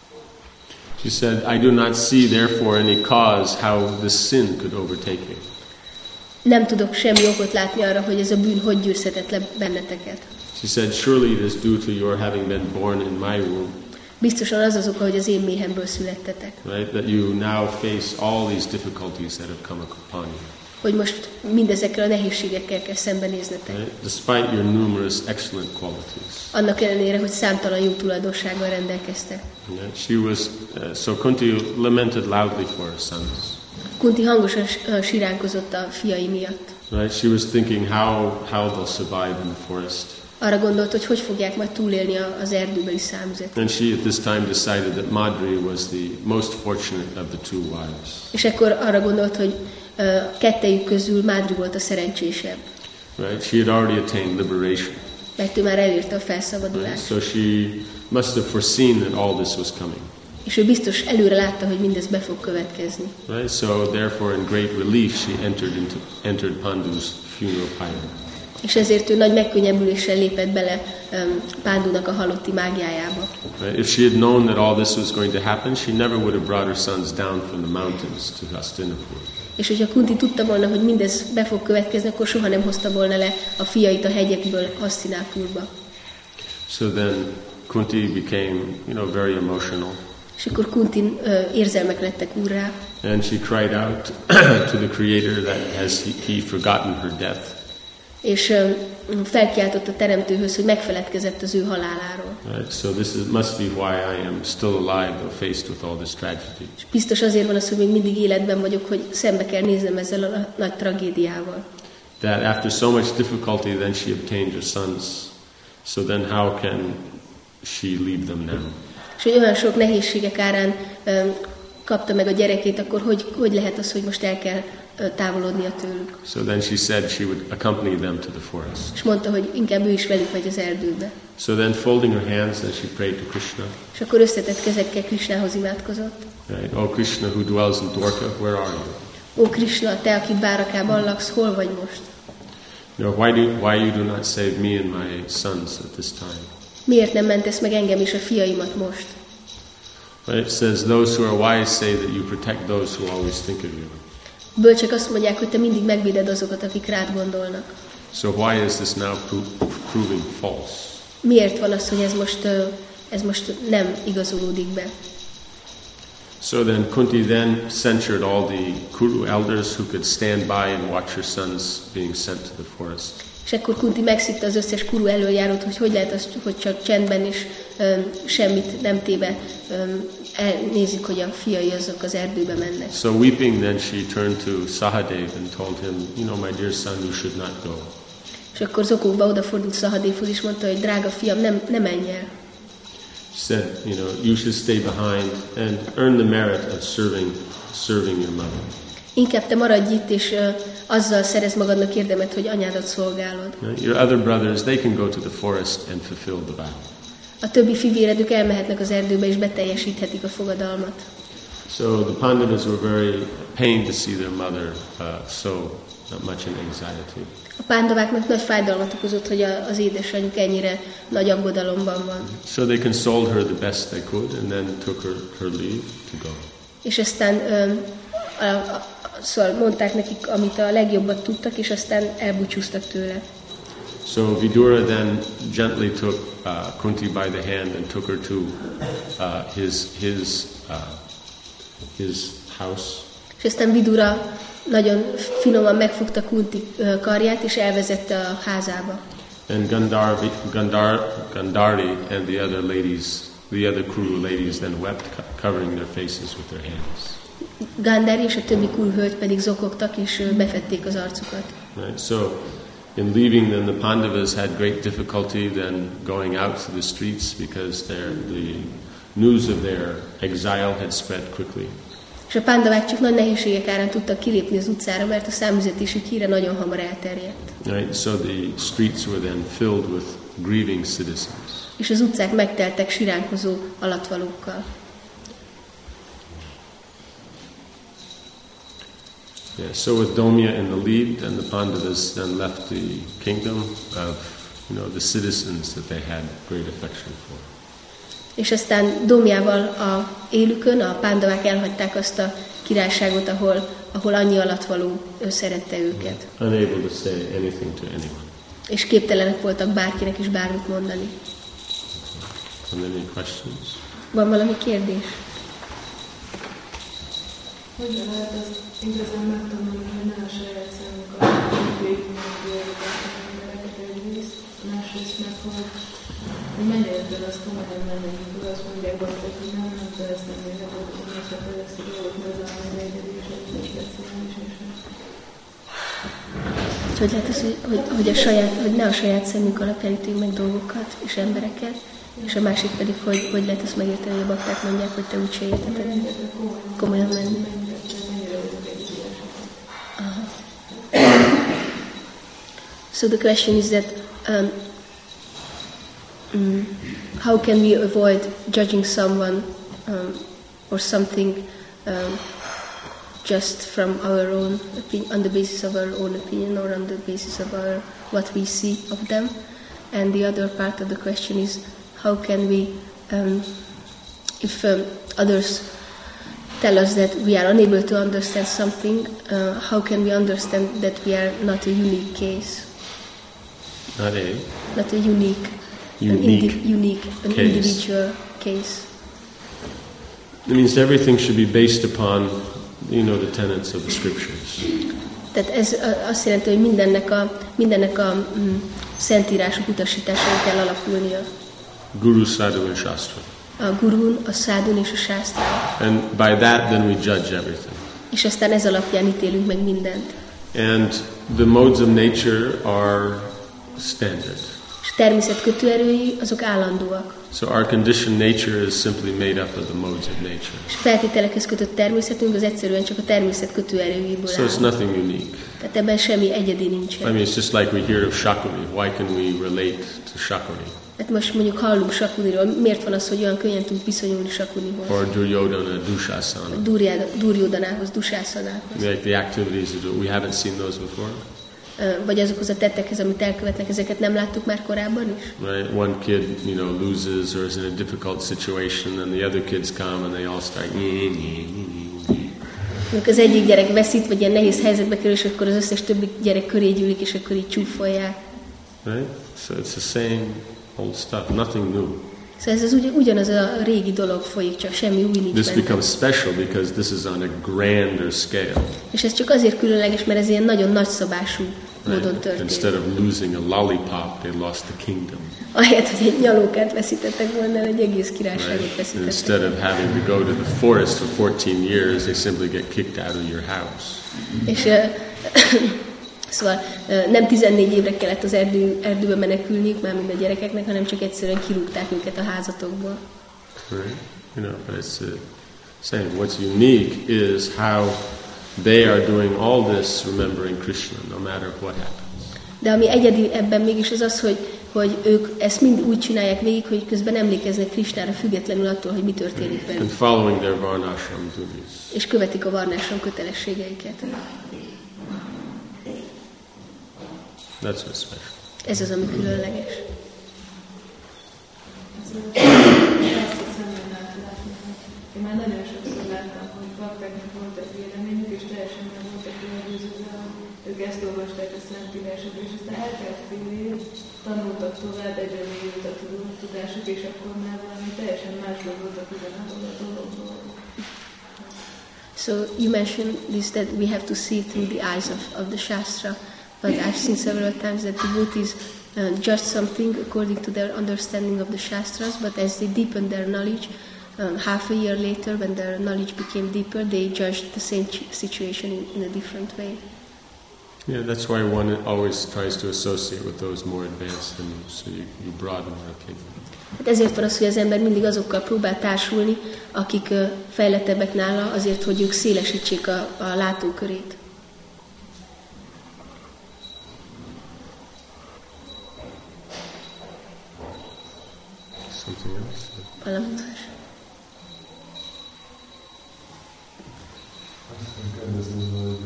She said, I do not see therefore any cause how this sin could overtake you. Nem tudok semmi okot látni arra, hogy ez a bűn hogy győzhetett le benneteket. She said, surely it is due to your having been born in my womb. Biztosan az az oka, hogy az én méhemből születtetek. Right? That you now face all these difficulties that have come upon you. Hogy most mindezekkel a nehézségekkel kell szembenéznetek. Right? Despite your numerous excellent qualities. Annak ellenére, hogy számtalan jó tulajdonsággal rendelkeztek. Right? She was, uh, so Kunti lamented loudly for her sons. Kunti hangosan siránkozott a fiai miatt. Right? She was thinking how, how they'll survive in the forest. Arra gondolt, hogy hogy fogják majd túlélni az erdőbeli számüzetet. And she at this time decided that Madri was the most fortunate of the two wives. És ekkor arra gondolt, hogy uh, kettejük közül Mádri volt a szerencsésebb. Right? She had already attained liberation. Mert ő már elérte a felszabadulást. Right? So she must have foreseen that all this was coming. És ő biztos előre látta, hogy mindez be fog következni. Right? So therefore in great relief she entered into entered Pandu's funeral pyre. És ezért ő nagy megkönnyebbüléssel lépett bele um, Pándunak a halotti mágiájába. Right? If she had known that all this was going to happen, she never would have brought her sons down from the mountains to Hastinapur. És hogyha Kunti tudta volna, hogy mindez be fog következni, akkor soha nem hozta volna le a fiait a hegyekből Hastinapurba. So then Kunti became, you know, very emotional. És akkor Kuntin uh, érzelmek lettek úrrá. And she cried out to the Creator that has he, he forgotten her death. És uh, felkiáltott a Teremtőhöz, hogy megfeledkezett az ő haláláról. Right? So this is, must be why I am still alive, though faced with all this tragedy. És biztos azért van az, hogy még mindig életben vagyok, hogy szembe kell néznem ezzel a nagy tragédiával. that after so much difficulty then she obtained her sons. So then how can she leave them now? És hogy olyan sok nehézségek árán um, kapta meg a gyerekét, akkor hogy, hogy lehet az, hogy most el kell uh, távolodnia tőlük? So then she said she would accompany them to the forest. És mondta, hogy inkább ő is velük megy az erdőbe. So then folding her hands, then she prayed to Krishna. És akkor összetett kezekkel Krishnához imádkozott. Right? Oh Krishna, who dwells in Dwarka, where are you? Ó Krishna, te, aki Dvárakában laksz, hol vagy most? You know, why do why you do not save me and my sons at this time? Miért nem mentesz meg engem és a fiaimat most? But it says those who are wise say that you protect those who always think of you. Bölcsek azt mondják, hogy te mindig megvéded azokat, akik rád gondolnak. So why is this now pro- proving false? Miért van az, hogy ez most, ez most nem igazolódik be? So then Kunti then censured all the Kuru elders who could stand by and watch her sons being sent to the forest. És akkor Kunti megszitta az összes Kuru elöljárót, hogy hogy lehet az, hogy csak csendben és um, semmit nem téve um, elnézik, hogy a fiai azok az erdőbe mennek. So weeping then she turned to Sahadev and told him, you know, my dear son, you should not go. És akkor zokogva odafordult Sahadevhoz, és mondta, hogy drága fiam, nem, nem menj el. She said, you know, you should stay behind and earn the merit of serving, serving your mother. Inkább te maradj itt, és uh, azzal szerez magadnak érdemet, hogy anyádat szolgálod. Your other brothers, they can go to the forest and fulfill the vow. A többi fivéredük elmehetnek az erdőbe, és beteljesíthetik a fogadalmat. So the Pandavas were very pained to see their mother uh, so not much in anxiety. A pándaváknak nagy fájdalmat okozott, hogy a, az édesanyjuk ennyire nagy aggodalomban van. So they consoled her the best they could and then took her, her leave to go. És aztán um, a, a, szóval mondták nekik, amit a legjobbat tudtak, és aztán elbúcsúztak tőle. So Vidura then gently took uh, Kunti by the hand and took her to uh, his his uh, his house. És aztán Vidura nagyon finoman megfogta Kunti karját, és elvezette a házába. And Gandhar, Gandhar, Gandhari and the other ladies, the other Kuru ladies then wept, covering their faces with their hands. Gandhari és a többi Kuru hölgy pedig zokogtak, és befedték az arcukat. Right. So in leaving them, the Pandavas had great difficulty then going out to the streets because their, the news of their exile had spread quickly. És a pándavák csak nagy nehézségek árán tudtak kilépni az utcára, mert a számüzetésük híre nagyon hamar elterjedt. Right, so the streets were then filled with grieving citizens. És az utcák megteltek siránkozó alatvalókkal. Yeah, so with Domya in the lead, and the Pandavas then left the kingdom of, you know, the citizens that they had great affection for. És aztán Domjával a élükön a pándavák elhagyták azt a királyságot, ahol, ahol annyi alatvaló szerette őket. Unable to say anything to anyone. És képtelenek voltak bárkinek is bármit mondani. Are there any questions? Van valami kérdés? Hogyan lehet azt igazán megtanulni, hogy ne a saját számunkat végigmondjuk az embereket egyrészt, másrészt meg, hogy hogy mennyire tud azt komolyan menni, amikor azt mondják bakták, hogy nem, nem te ezt nem érheted, hogy most akkor ezt a dolgot mezállni, de egyedül is egyedül beszélni is, és Hogy lehet az, hogy, hogy, hogy, a saját, hogy ne a saját szemünk alapján ítéljünk meg dolgokat és embereket, és a másik pedig, hogy, hogy lehet ezt megérteni, hogy a bakták mondják, hogy te úgyse érteted. Komolyan menni. Aha. So the question is that um, Mm. how can we avoid judging someone um, or something um, just from our own opinion, on the basis of our own opinion or on the basis of our what we see of them? And the other part of the question is how can we, um, if um, others tell us that we are unable to understand something, uh, how can we understand that we are not a unique case? Not a Not a unique. unique, an indi- unique, an case. individual case. It means everything should be based upon, you know, the tenets of the scriptures. Tehát ez azt jelenti, hogy mindennek a, mindennek a mm, szentírások utasításain kell alapulnia. Guru, Sadhu and Shastra. A gurun, a szádun és a sásztrán. And by that then we judge everything. És aztán ez alapján ítélünk meg mindent. And the modes of nature are standard. És természet kötőerői azok állandóak. So our conditioned nature is simply made up of the modes of nature. És feltételekhez kötött természetünk az egyszerűen csak a természet kötőerőiből So áll. it's nothing unique. Tehát ebben semmi egyedi nincsen. I mean, it's just like we hear of Shakuni. Why can we relate to Shakuni? Hát most mondjuk hallunk Sakuniról, miért van az, hogy olyan könnyen tud viszonyulni Sakunihoz? Or Duryodhana, Dushasana. Duryodanához, Dusásanához. Like the activities that we haven't seen those before. Vagy azokhoz a tettekhez, amit elkövetnek, ezeket nem láttuk már korábban is? Right? One kid, you know, loses or is in a difficult situation, and the other kids come and they all start. Amikor az egyik gyerek veszít, vagy ilyen nehéz helyzetbe kerül, és akkor az összes többi gyerek köré gyűlik, és akkor így csúfolják. Right? So it's the same old stuff, nothing new. Szóval ez az ugy, ugyanaz a régi dolog folyik, csak semmi új nincs This benne. becomes special because this is on a grander scale. És ez csak azért különleges, mert ez ilyen nagyon nagyszabású módon Right? történik. Instead of losing a lollipop, they lost the kingdom. Ahelyett, hogy egy nyalókát veszítettek volna, egy egész királyságot Right? veszítettek. Instead of having to go to the forest for fourteen years, they simply get kicked out of your house. És uh, szóval uh, nem tizennégy évre kellett az erdő, erdőbe menekülniük, már mind a gyerekeknek, hanem csak egyszerűen kirúgták őket a házatokból. Right? You know, but it's uh, saying what's unique is how they are doing all this remembering Krishna, no matter what happens. De ami egyedi ebben mégis az az, hogy, hogy ők ezt mind úgy csinálják végig, hogy közben emlékeznek Krishnára függetlenül attól, hogy mi történik velük. And following their varnashram duties. És követik a varnásram kötelességeiket. That's what's special. Ez az, ami különleges. Ezt a szemben átlatni. Én már nagyon sokszor láttam, hogy baktáknak voltak véleményük, és teljesen meg voltak különbözőzve, ők ezt olvasták a Szentírások, és aztán eltelt fél év, tanultak tovább, egyre mélyült a tudásuk, és akkor már valami teljesen másról voltak ugyanabban a dologból. So you mentioned this, that we have to see through the eyes of, of the Shastra, but I've seen several times that devotees uh, judge something according to their understanding of the Shastras, but as they deepen their knowledge, um, half a year later, when their knowledge became deeper, they judged the same situation in, in a different way. Yeah, that's why one always tries to associate with those more advanced than you, so you, you broaden your opinion. Hát ezért van az, hogy az ember mindig azokkal próbál társulni, akik uh, fejlettebbek nála, azért, hogy ők szélesítsék a, a látókörét. Something else? Valami más. Azt kérdezni, hogy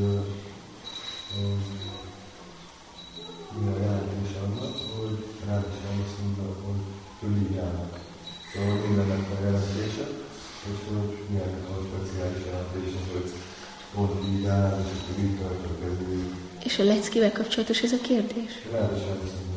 mi a jelentés annak, hogy ráadásul azt mondta, hogy fölírjának. Szóval mindennek a jelentése, és hogy milyen a speciális jelentése, hogy ott írjál, és akkor így tartok ezért. És a leckével kapcsolatos ez a kérdés? Ráadásul azt mondta.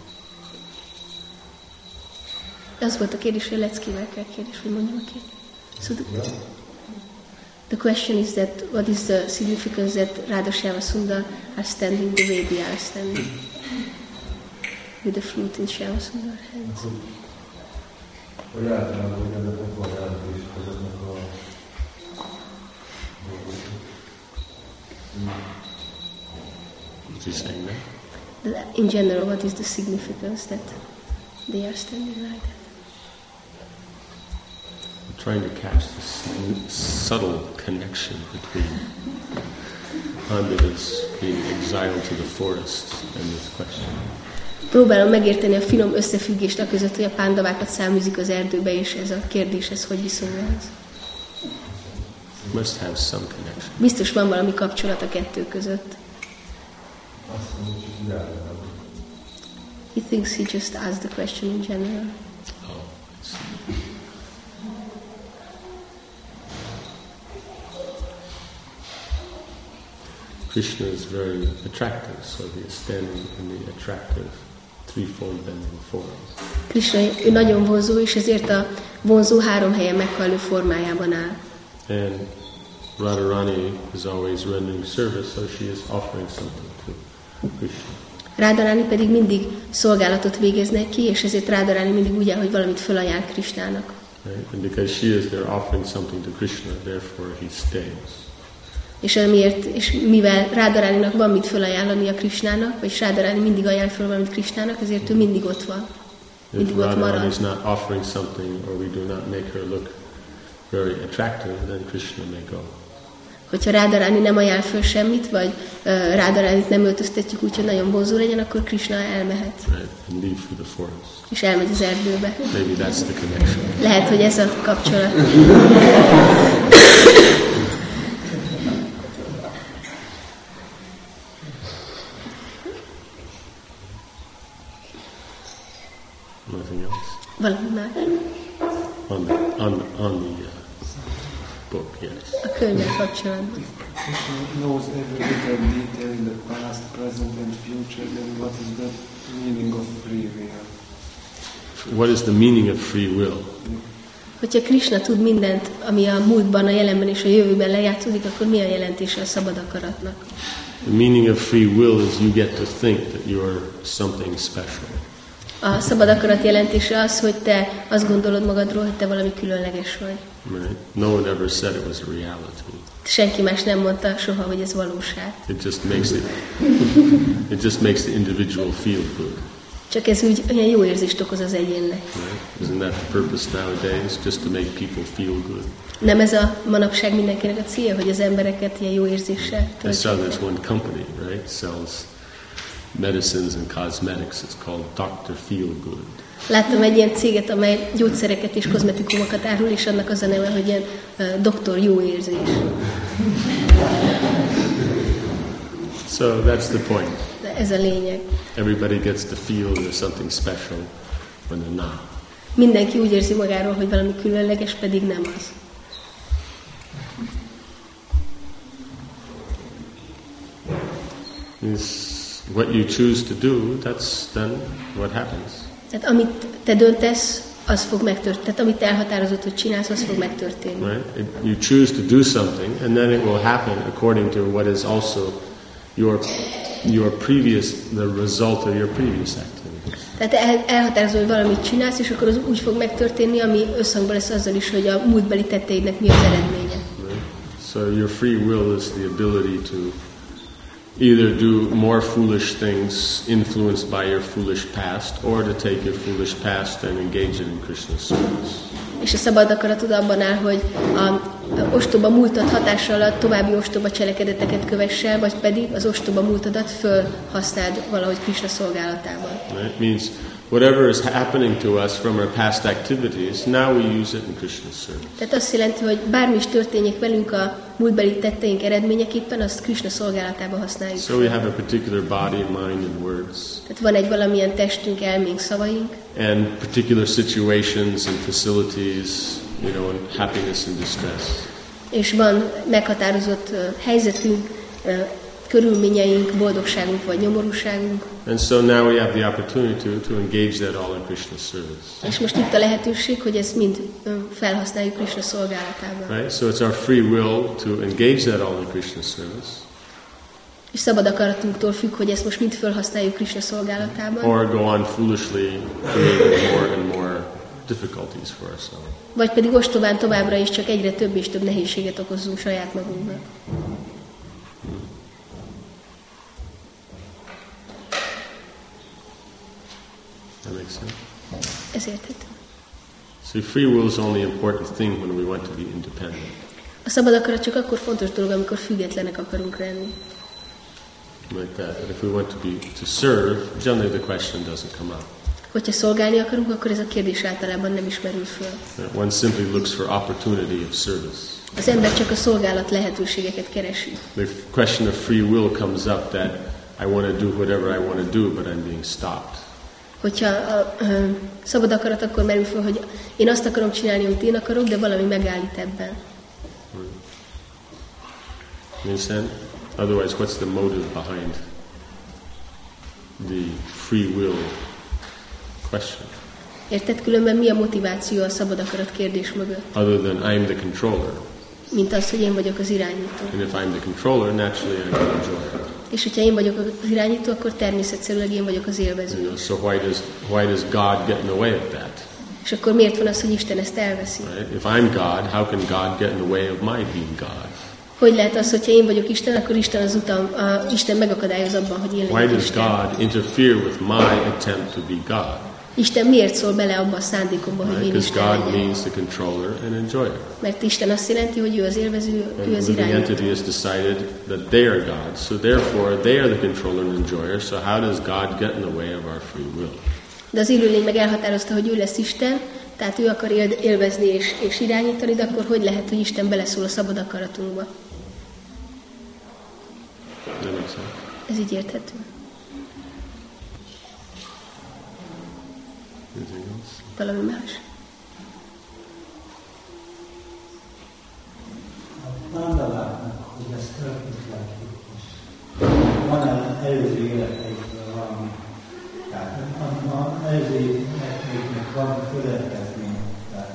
Az volt a kérdés, hogy a leckével kell kérdés, hogy mondjam a kérdést. So the, the question is that what is the significance that Radha Shyama Sundar are standing the way they are standing with the flute in Shyama Sundar hands? Hogy általában, hogy ezeknek van jelentés, ezeknek a What are you saying there? That in general, what is the significance that they are standing like that? I'm trying to catch this subtle connection between Pandavas being exiled to the forest and this question. Próbálom megérteni a finom összefüggést a között, hogy a pándavákat száműzik az erdőbe, és ez a kérdéshez hogy viszonyul ez. Must have some connection. Biztos van valami kapcsolat a kettő között. azt mondja, hogy így általában. He thinks he just asked the question in general. Oh, I see. Krishna is very attractive, so he is standing in the attractive threefold bending form. Krishna, ő nagyon vonzó, és ezért a vonzó három helyen meghalló formájában áll. And Radharani is always rendering service, so she is offering something to Krishna. Radharani pedig mindig szolgálatot végez neki, és ezért Radharani mindig úgy áll, hogy valamit fölajánl Krishnának. Right? And because she is there offering something to Krishna, therefore he stays. És amiért, és mivel Radharaninak van mit felajánlania Krishnának, vagy Radharani mindig ajánl fel valamit Krishnának, ezért ő mindig ott van. Mindig If ott Radharani marad. is not offering something, or we do not make her look very attractive, then Krishna may go. Hogyha Radharani nem ajánl föl semmit, vagy uh, Radharanit nem öltöztetjük úgy, hogy nagyon vonzó legyen, akkor Krishna elmehet. Right? And leave through the forest. És elmegy az erdőbe. Maybe that's the connection. Lehet, hogy ez a kapcsolat. Nothing else. Valami más. On the, on, on the uh, book, yes. A könyvvel kapcsolatban. Krishna knows every little detail in the past, present and future, then what is the meaning of free will? What is the meaning of free will? Hogyha Krishna tud mindent, ami a múltban, a jelenben és a jövőben lejátszódik, akkor mi a jelentése a szabad akaratnak? The meaning of free will is you get to think that you're something special. A szabad akarat jelentése az, hogy te azt gondolod magadról, hogy te valami különleges vagy. Right? No one ever said it was a reality. Senki más nem mondta soha, hogy ez valóság. It just makes it. It just makes the individual feel good. Csak ez úgy olyan jó érzést okoz az egyénnek. Right? Isn't that the purpose nowadays? Just to make people feel good. Nem ez a manapság mindenkinek a célja, hogy az embereket ilyen jó érzéssel I saw töltsék. this one company, right? Sells medicines and cosmetics. It's called Doctor Feelgood. Láttam egy ilyen céget, amely gyógyszereket és kozmetikumokat árul, és annak az a neve, hogy ilyen uh, doktor jó érzés. So that's the point. De ez a lényeg. Everybody gets to feel there's something special when they're not. Mindenki úgy érzi magáról, hogy valami különleges, pedig nem az. Is what you choose to do, that's then what happens. Tehát amit te döntesz, az fog megtörténni. Tehát amit te elhatározott, hogy csinálsz, az fog megtörténni. Right? It, you choose to do something, and then it will happen according to what is also your your previous the result of your previous activities. Tehát el, elhatározol, hogy valamit csinálsz, és akkor az úgy fog megtörténni, ami összhangban lesz azzal is, hogy a múltbeli tetteidnek mi az eredménye. Right? So your free will is the ability to either do more foolish things influenced by your foolish past, or to take your foolish past and engage it in Krishna's service. És a szabad akaratod abban áll, hogy a ostoba múltad hatása alatt további ostoba cselekedeteket kövessel, vagy pedig az ostoba múltadat fölhasználd valahogy Krishna szolgálatában. Right? It means whatever is happening to us from our past activities, now we use it in Krishna's service. Tehát azt jelenti, hogy bármi is történjék velünk a múltbeli tetteink eredményeképpen, azt Krishna szolgálatába használjuk. So we have a particular body, mind, and words, Tehát van egy valamilyen testünk, elménk, szavaink, and particular situations and facilities, you know, and happiness and distress. és van meghatározott uh, helyzetünk, uh, körülményeink, boldogságunk vagy nyomorúságunk, And so now we have the opportunity to, to engage that all in Krishna's service. és most itt a lehetőség, hogy ezt mind uh, felhasználjuk Krishna szolgálatában. Right? So it's our free will to engage that all in Krishna's service, És szabad akaratunktól függ, hogy ezt most mind felhasználjuk Krishna szolgálatában, or go on foolishly creating more and more difficulties for ourselves. vagy pedig ostobán továbbra is csak egyre több és több nehézséget okozzunk saját magunknak. That makes sense? Ez érthető. See, free will is only an important thing when we want to be independent. A szabad akarat csak akkor fontos dolog, amikor függetlenek akarunk lenni. Like that. But if we want to be to serve, generally the question doesn't come up. Hogyha szolgálni akarunk, akkor ez a kérdés általában nem is merül föl. One simply looks for opportunity of service. Az ember csak a szolgálat lehetőségeket keresi. The question of free will comes up that I want to do whatever I want to do, but I'm being stopped. Hogyha a, a, a szabad akarat akkor merül föl, hogy én azt akarom csinálni, amit én akarok, de valami megállít ebben. You understand? Otherwise, what's the motive behind the free will question? Érted? Különben mi a motiváció a szabad akarat kérdés mögött? Other than I'm the controller. Mint az, hogy én vagyok az irányító. And if I'm the controller, naturally I'm the enjoyer. És hogyha én vagyok az irányító, akkor természetszerűleg én vagyok az You élvező. know, so why does why does God get in the way of that? És akkor miért van az, hogy Isten ezt elveszi? Right? If I'm God, how can God get in the way of my being God? Hogy lehet az, hogyha én vagyok Isten, akkor Isten az utam, uh, Isten megakadályoz abban, hogy én Why legyek does Isten? God interfere with my attempt to be God? Isten miért szól bele abba a szándékomba, hogy én Because Isten God legyek? means the controller and enjoyer. Mert Isten azt jelenti, hogy ő az élvező, And ő az the living irányító. entity has decided that they are God, so therefore they are the controller and enjoyer, so how does God get in the way of our free will? De az élőlény meg elhatározta, hogy ő lesz Isten, tehát ő akar él- élvezni és, és irányítani, de akkor hogy lehet, hogy Isten beleszól a szabad akaratunkba? That makes sense. Ez így érthető. Anything else? Valami más? A pandaváknak, hogy ez történt látjuk most. Van előző életeikből valami. Tehát az előző életeiknek van következmény. Tehát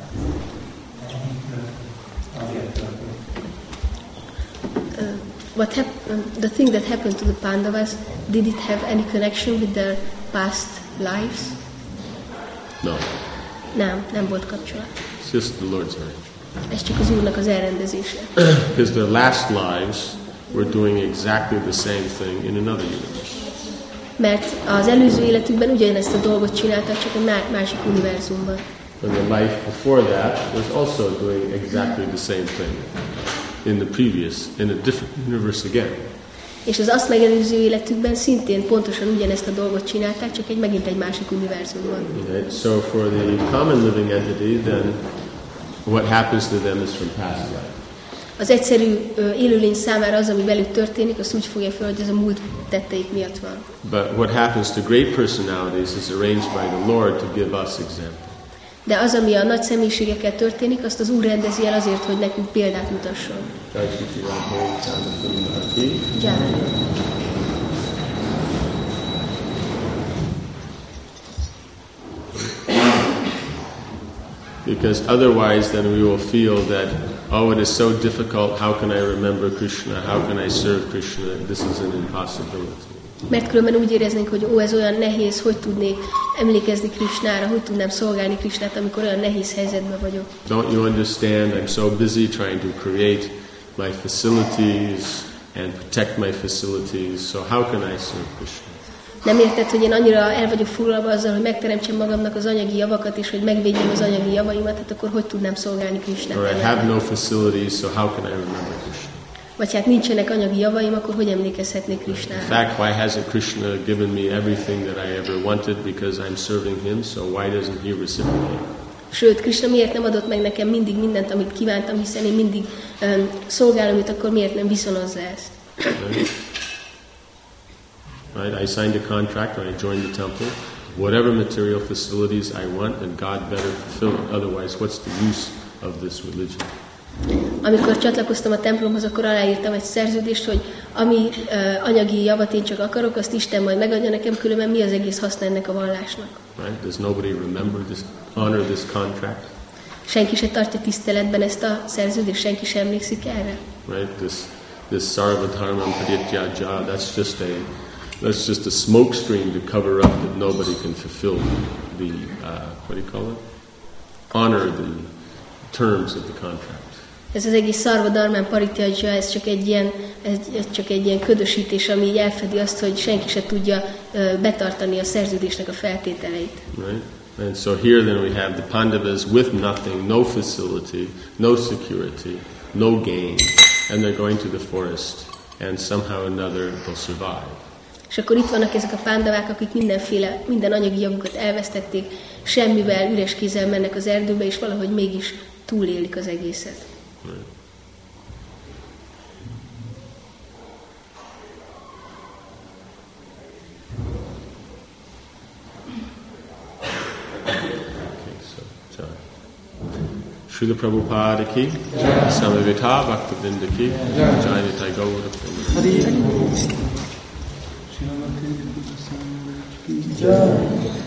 azért történt. Uh, what hap- um, the thing that happened to the Pandavas, did it have any connection with their past lives? No. Nem, nem volt kapcsolat. It's just the Lord's arrangement. Ez csak az Úrnak az elrendezése. Because their last lives were doing exactly the same thing in another universe. Mert az előző életükben ugyanezt a dolgot csináltak, csak egy má- másik univerzumban. And the life before that was also doing exactly the same thing in the previous, in a different universe again. És az azt megelőző életükben szintén pontosan ugyanezt a dolgot csinálták, csak egy megint egy másik univerzumban. Right? So for the common living entity, then what happens to them is from past life. Az egyszerű ö, élőlény számára az, ami velük történik, azt úgy fogja fel, hogy ez a múlt tetteik miatt van. But what happens to great personalities is arranged by the Lord to give us example. De az, ami a nagy személyiségekkel történik, azt az Úr rendezi el azért, hogy nekünk példát mutasson. Gyere. Because otherwise then we will feel that, oh, it is so difficult, how can I remember Krishna, how can I serve Krishna, this is an impossibility. Mert különben úgy éreznénk, hogy ó, ez olyan nehéz, hogy tudnék emlékezni Krishnára, hogy tudnám szolgálni Krishnát, amikor olyan nehéz helyzetben vagyok. Don't you understand, I'm so busy trying to create my facilities and protect my facilities, so how can I serve Krishna? Nem érted, hogy én annyira el vagyok foglalva azzal, hogy megteremtsem magamnak az anyagi javakat, és hogy megvédjem az anyagi javaimat, hát akkor hogy tudnám szolgálni Krishnát? Or I have no facilities, so how can I remember Krishna? Vagy hát nincsenek anyagi javaim, akkor hogy emlékezhetnék In Krishnára? fact, why hasn't Krishna given me everything that I ever wanted because I'm serving him, so why doesn't he reciprocate? Sőt, Krishna miért nem adott meg nekem mindig mindent, amit kívántam, hiszen én mindig um, szolgálom őt, akkor miért nem viszonozza ezt? Right? Right? I signed a contract when I joined the temple. Whatever material facilities I want, and God better fulfill it. Otherwise, what's the use of this religion? Amikor csatlakoztam a templomhoz, akkor aláírtam egy szerződést, hogy ami uh, anyagi javat én csak akarok, azt Isten majd megadja nekem, különben mi az egész haszna ennek a vallásnak. Right? Does nobody remember this, honor this contract? Senki se tartja tiszteletben ezt a szerződést, senki sem emlékszik erre. Right? This this sarvadharmam parityaja, that's just a that's just a smoke screen to cover up that nobody can fulfill the uh, what do you call it? Honor the terms of the contract. Ez az egész szarvadharmán parityaja, ez csak egy ilyen, ez, ez csak egy ilyen ködösítés, ami így elfedi azt, hogy senki se tudja uh, betartani a szerződésnek a feltételeit. Right? And so here then we have the Pandavas with nothing, no facility, no security, no gain, and they're going to the forest, and somehow or another they'll survive. És akkor itt vannak ezek a pándavák, akik mindenféle, minden anyagi javukat elvesztették, semmivel, üres kézzel mennek az erdőbe, és valahogy mégis túlélik az egészet. Right. Okay, so, John. Srila Prabhupada ki, Samavita Bhaktavinda ki, Jayanitai Gaura Prabhupada. Jai.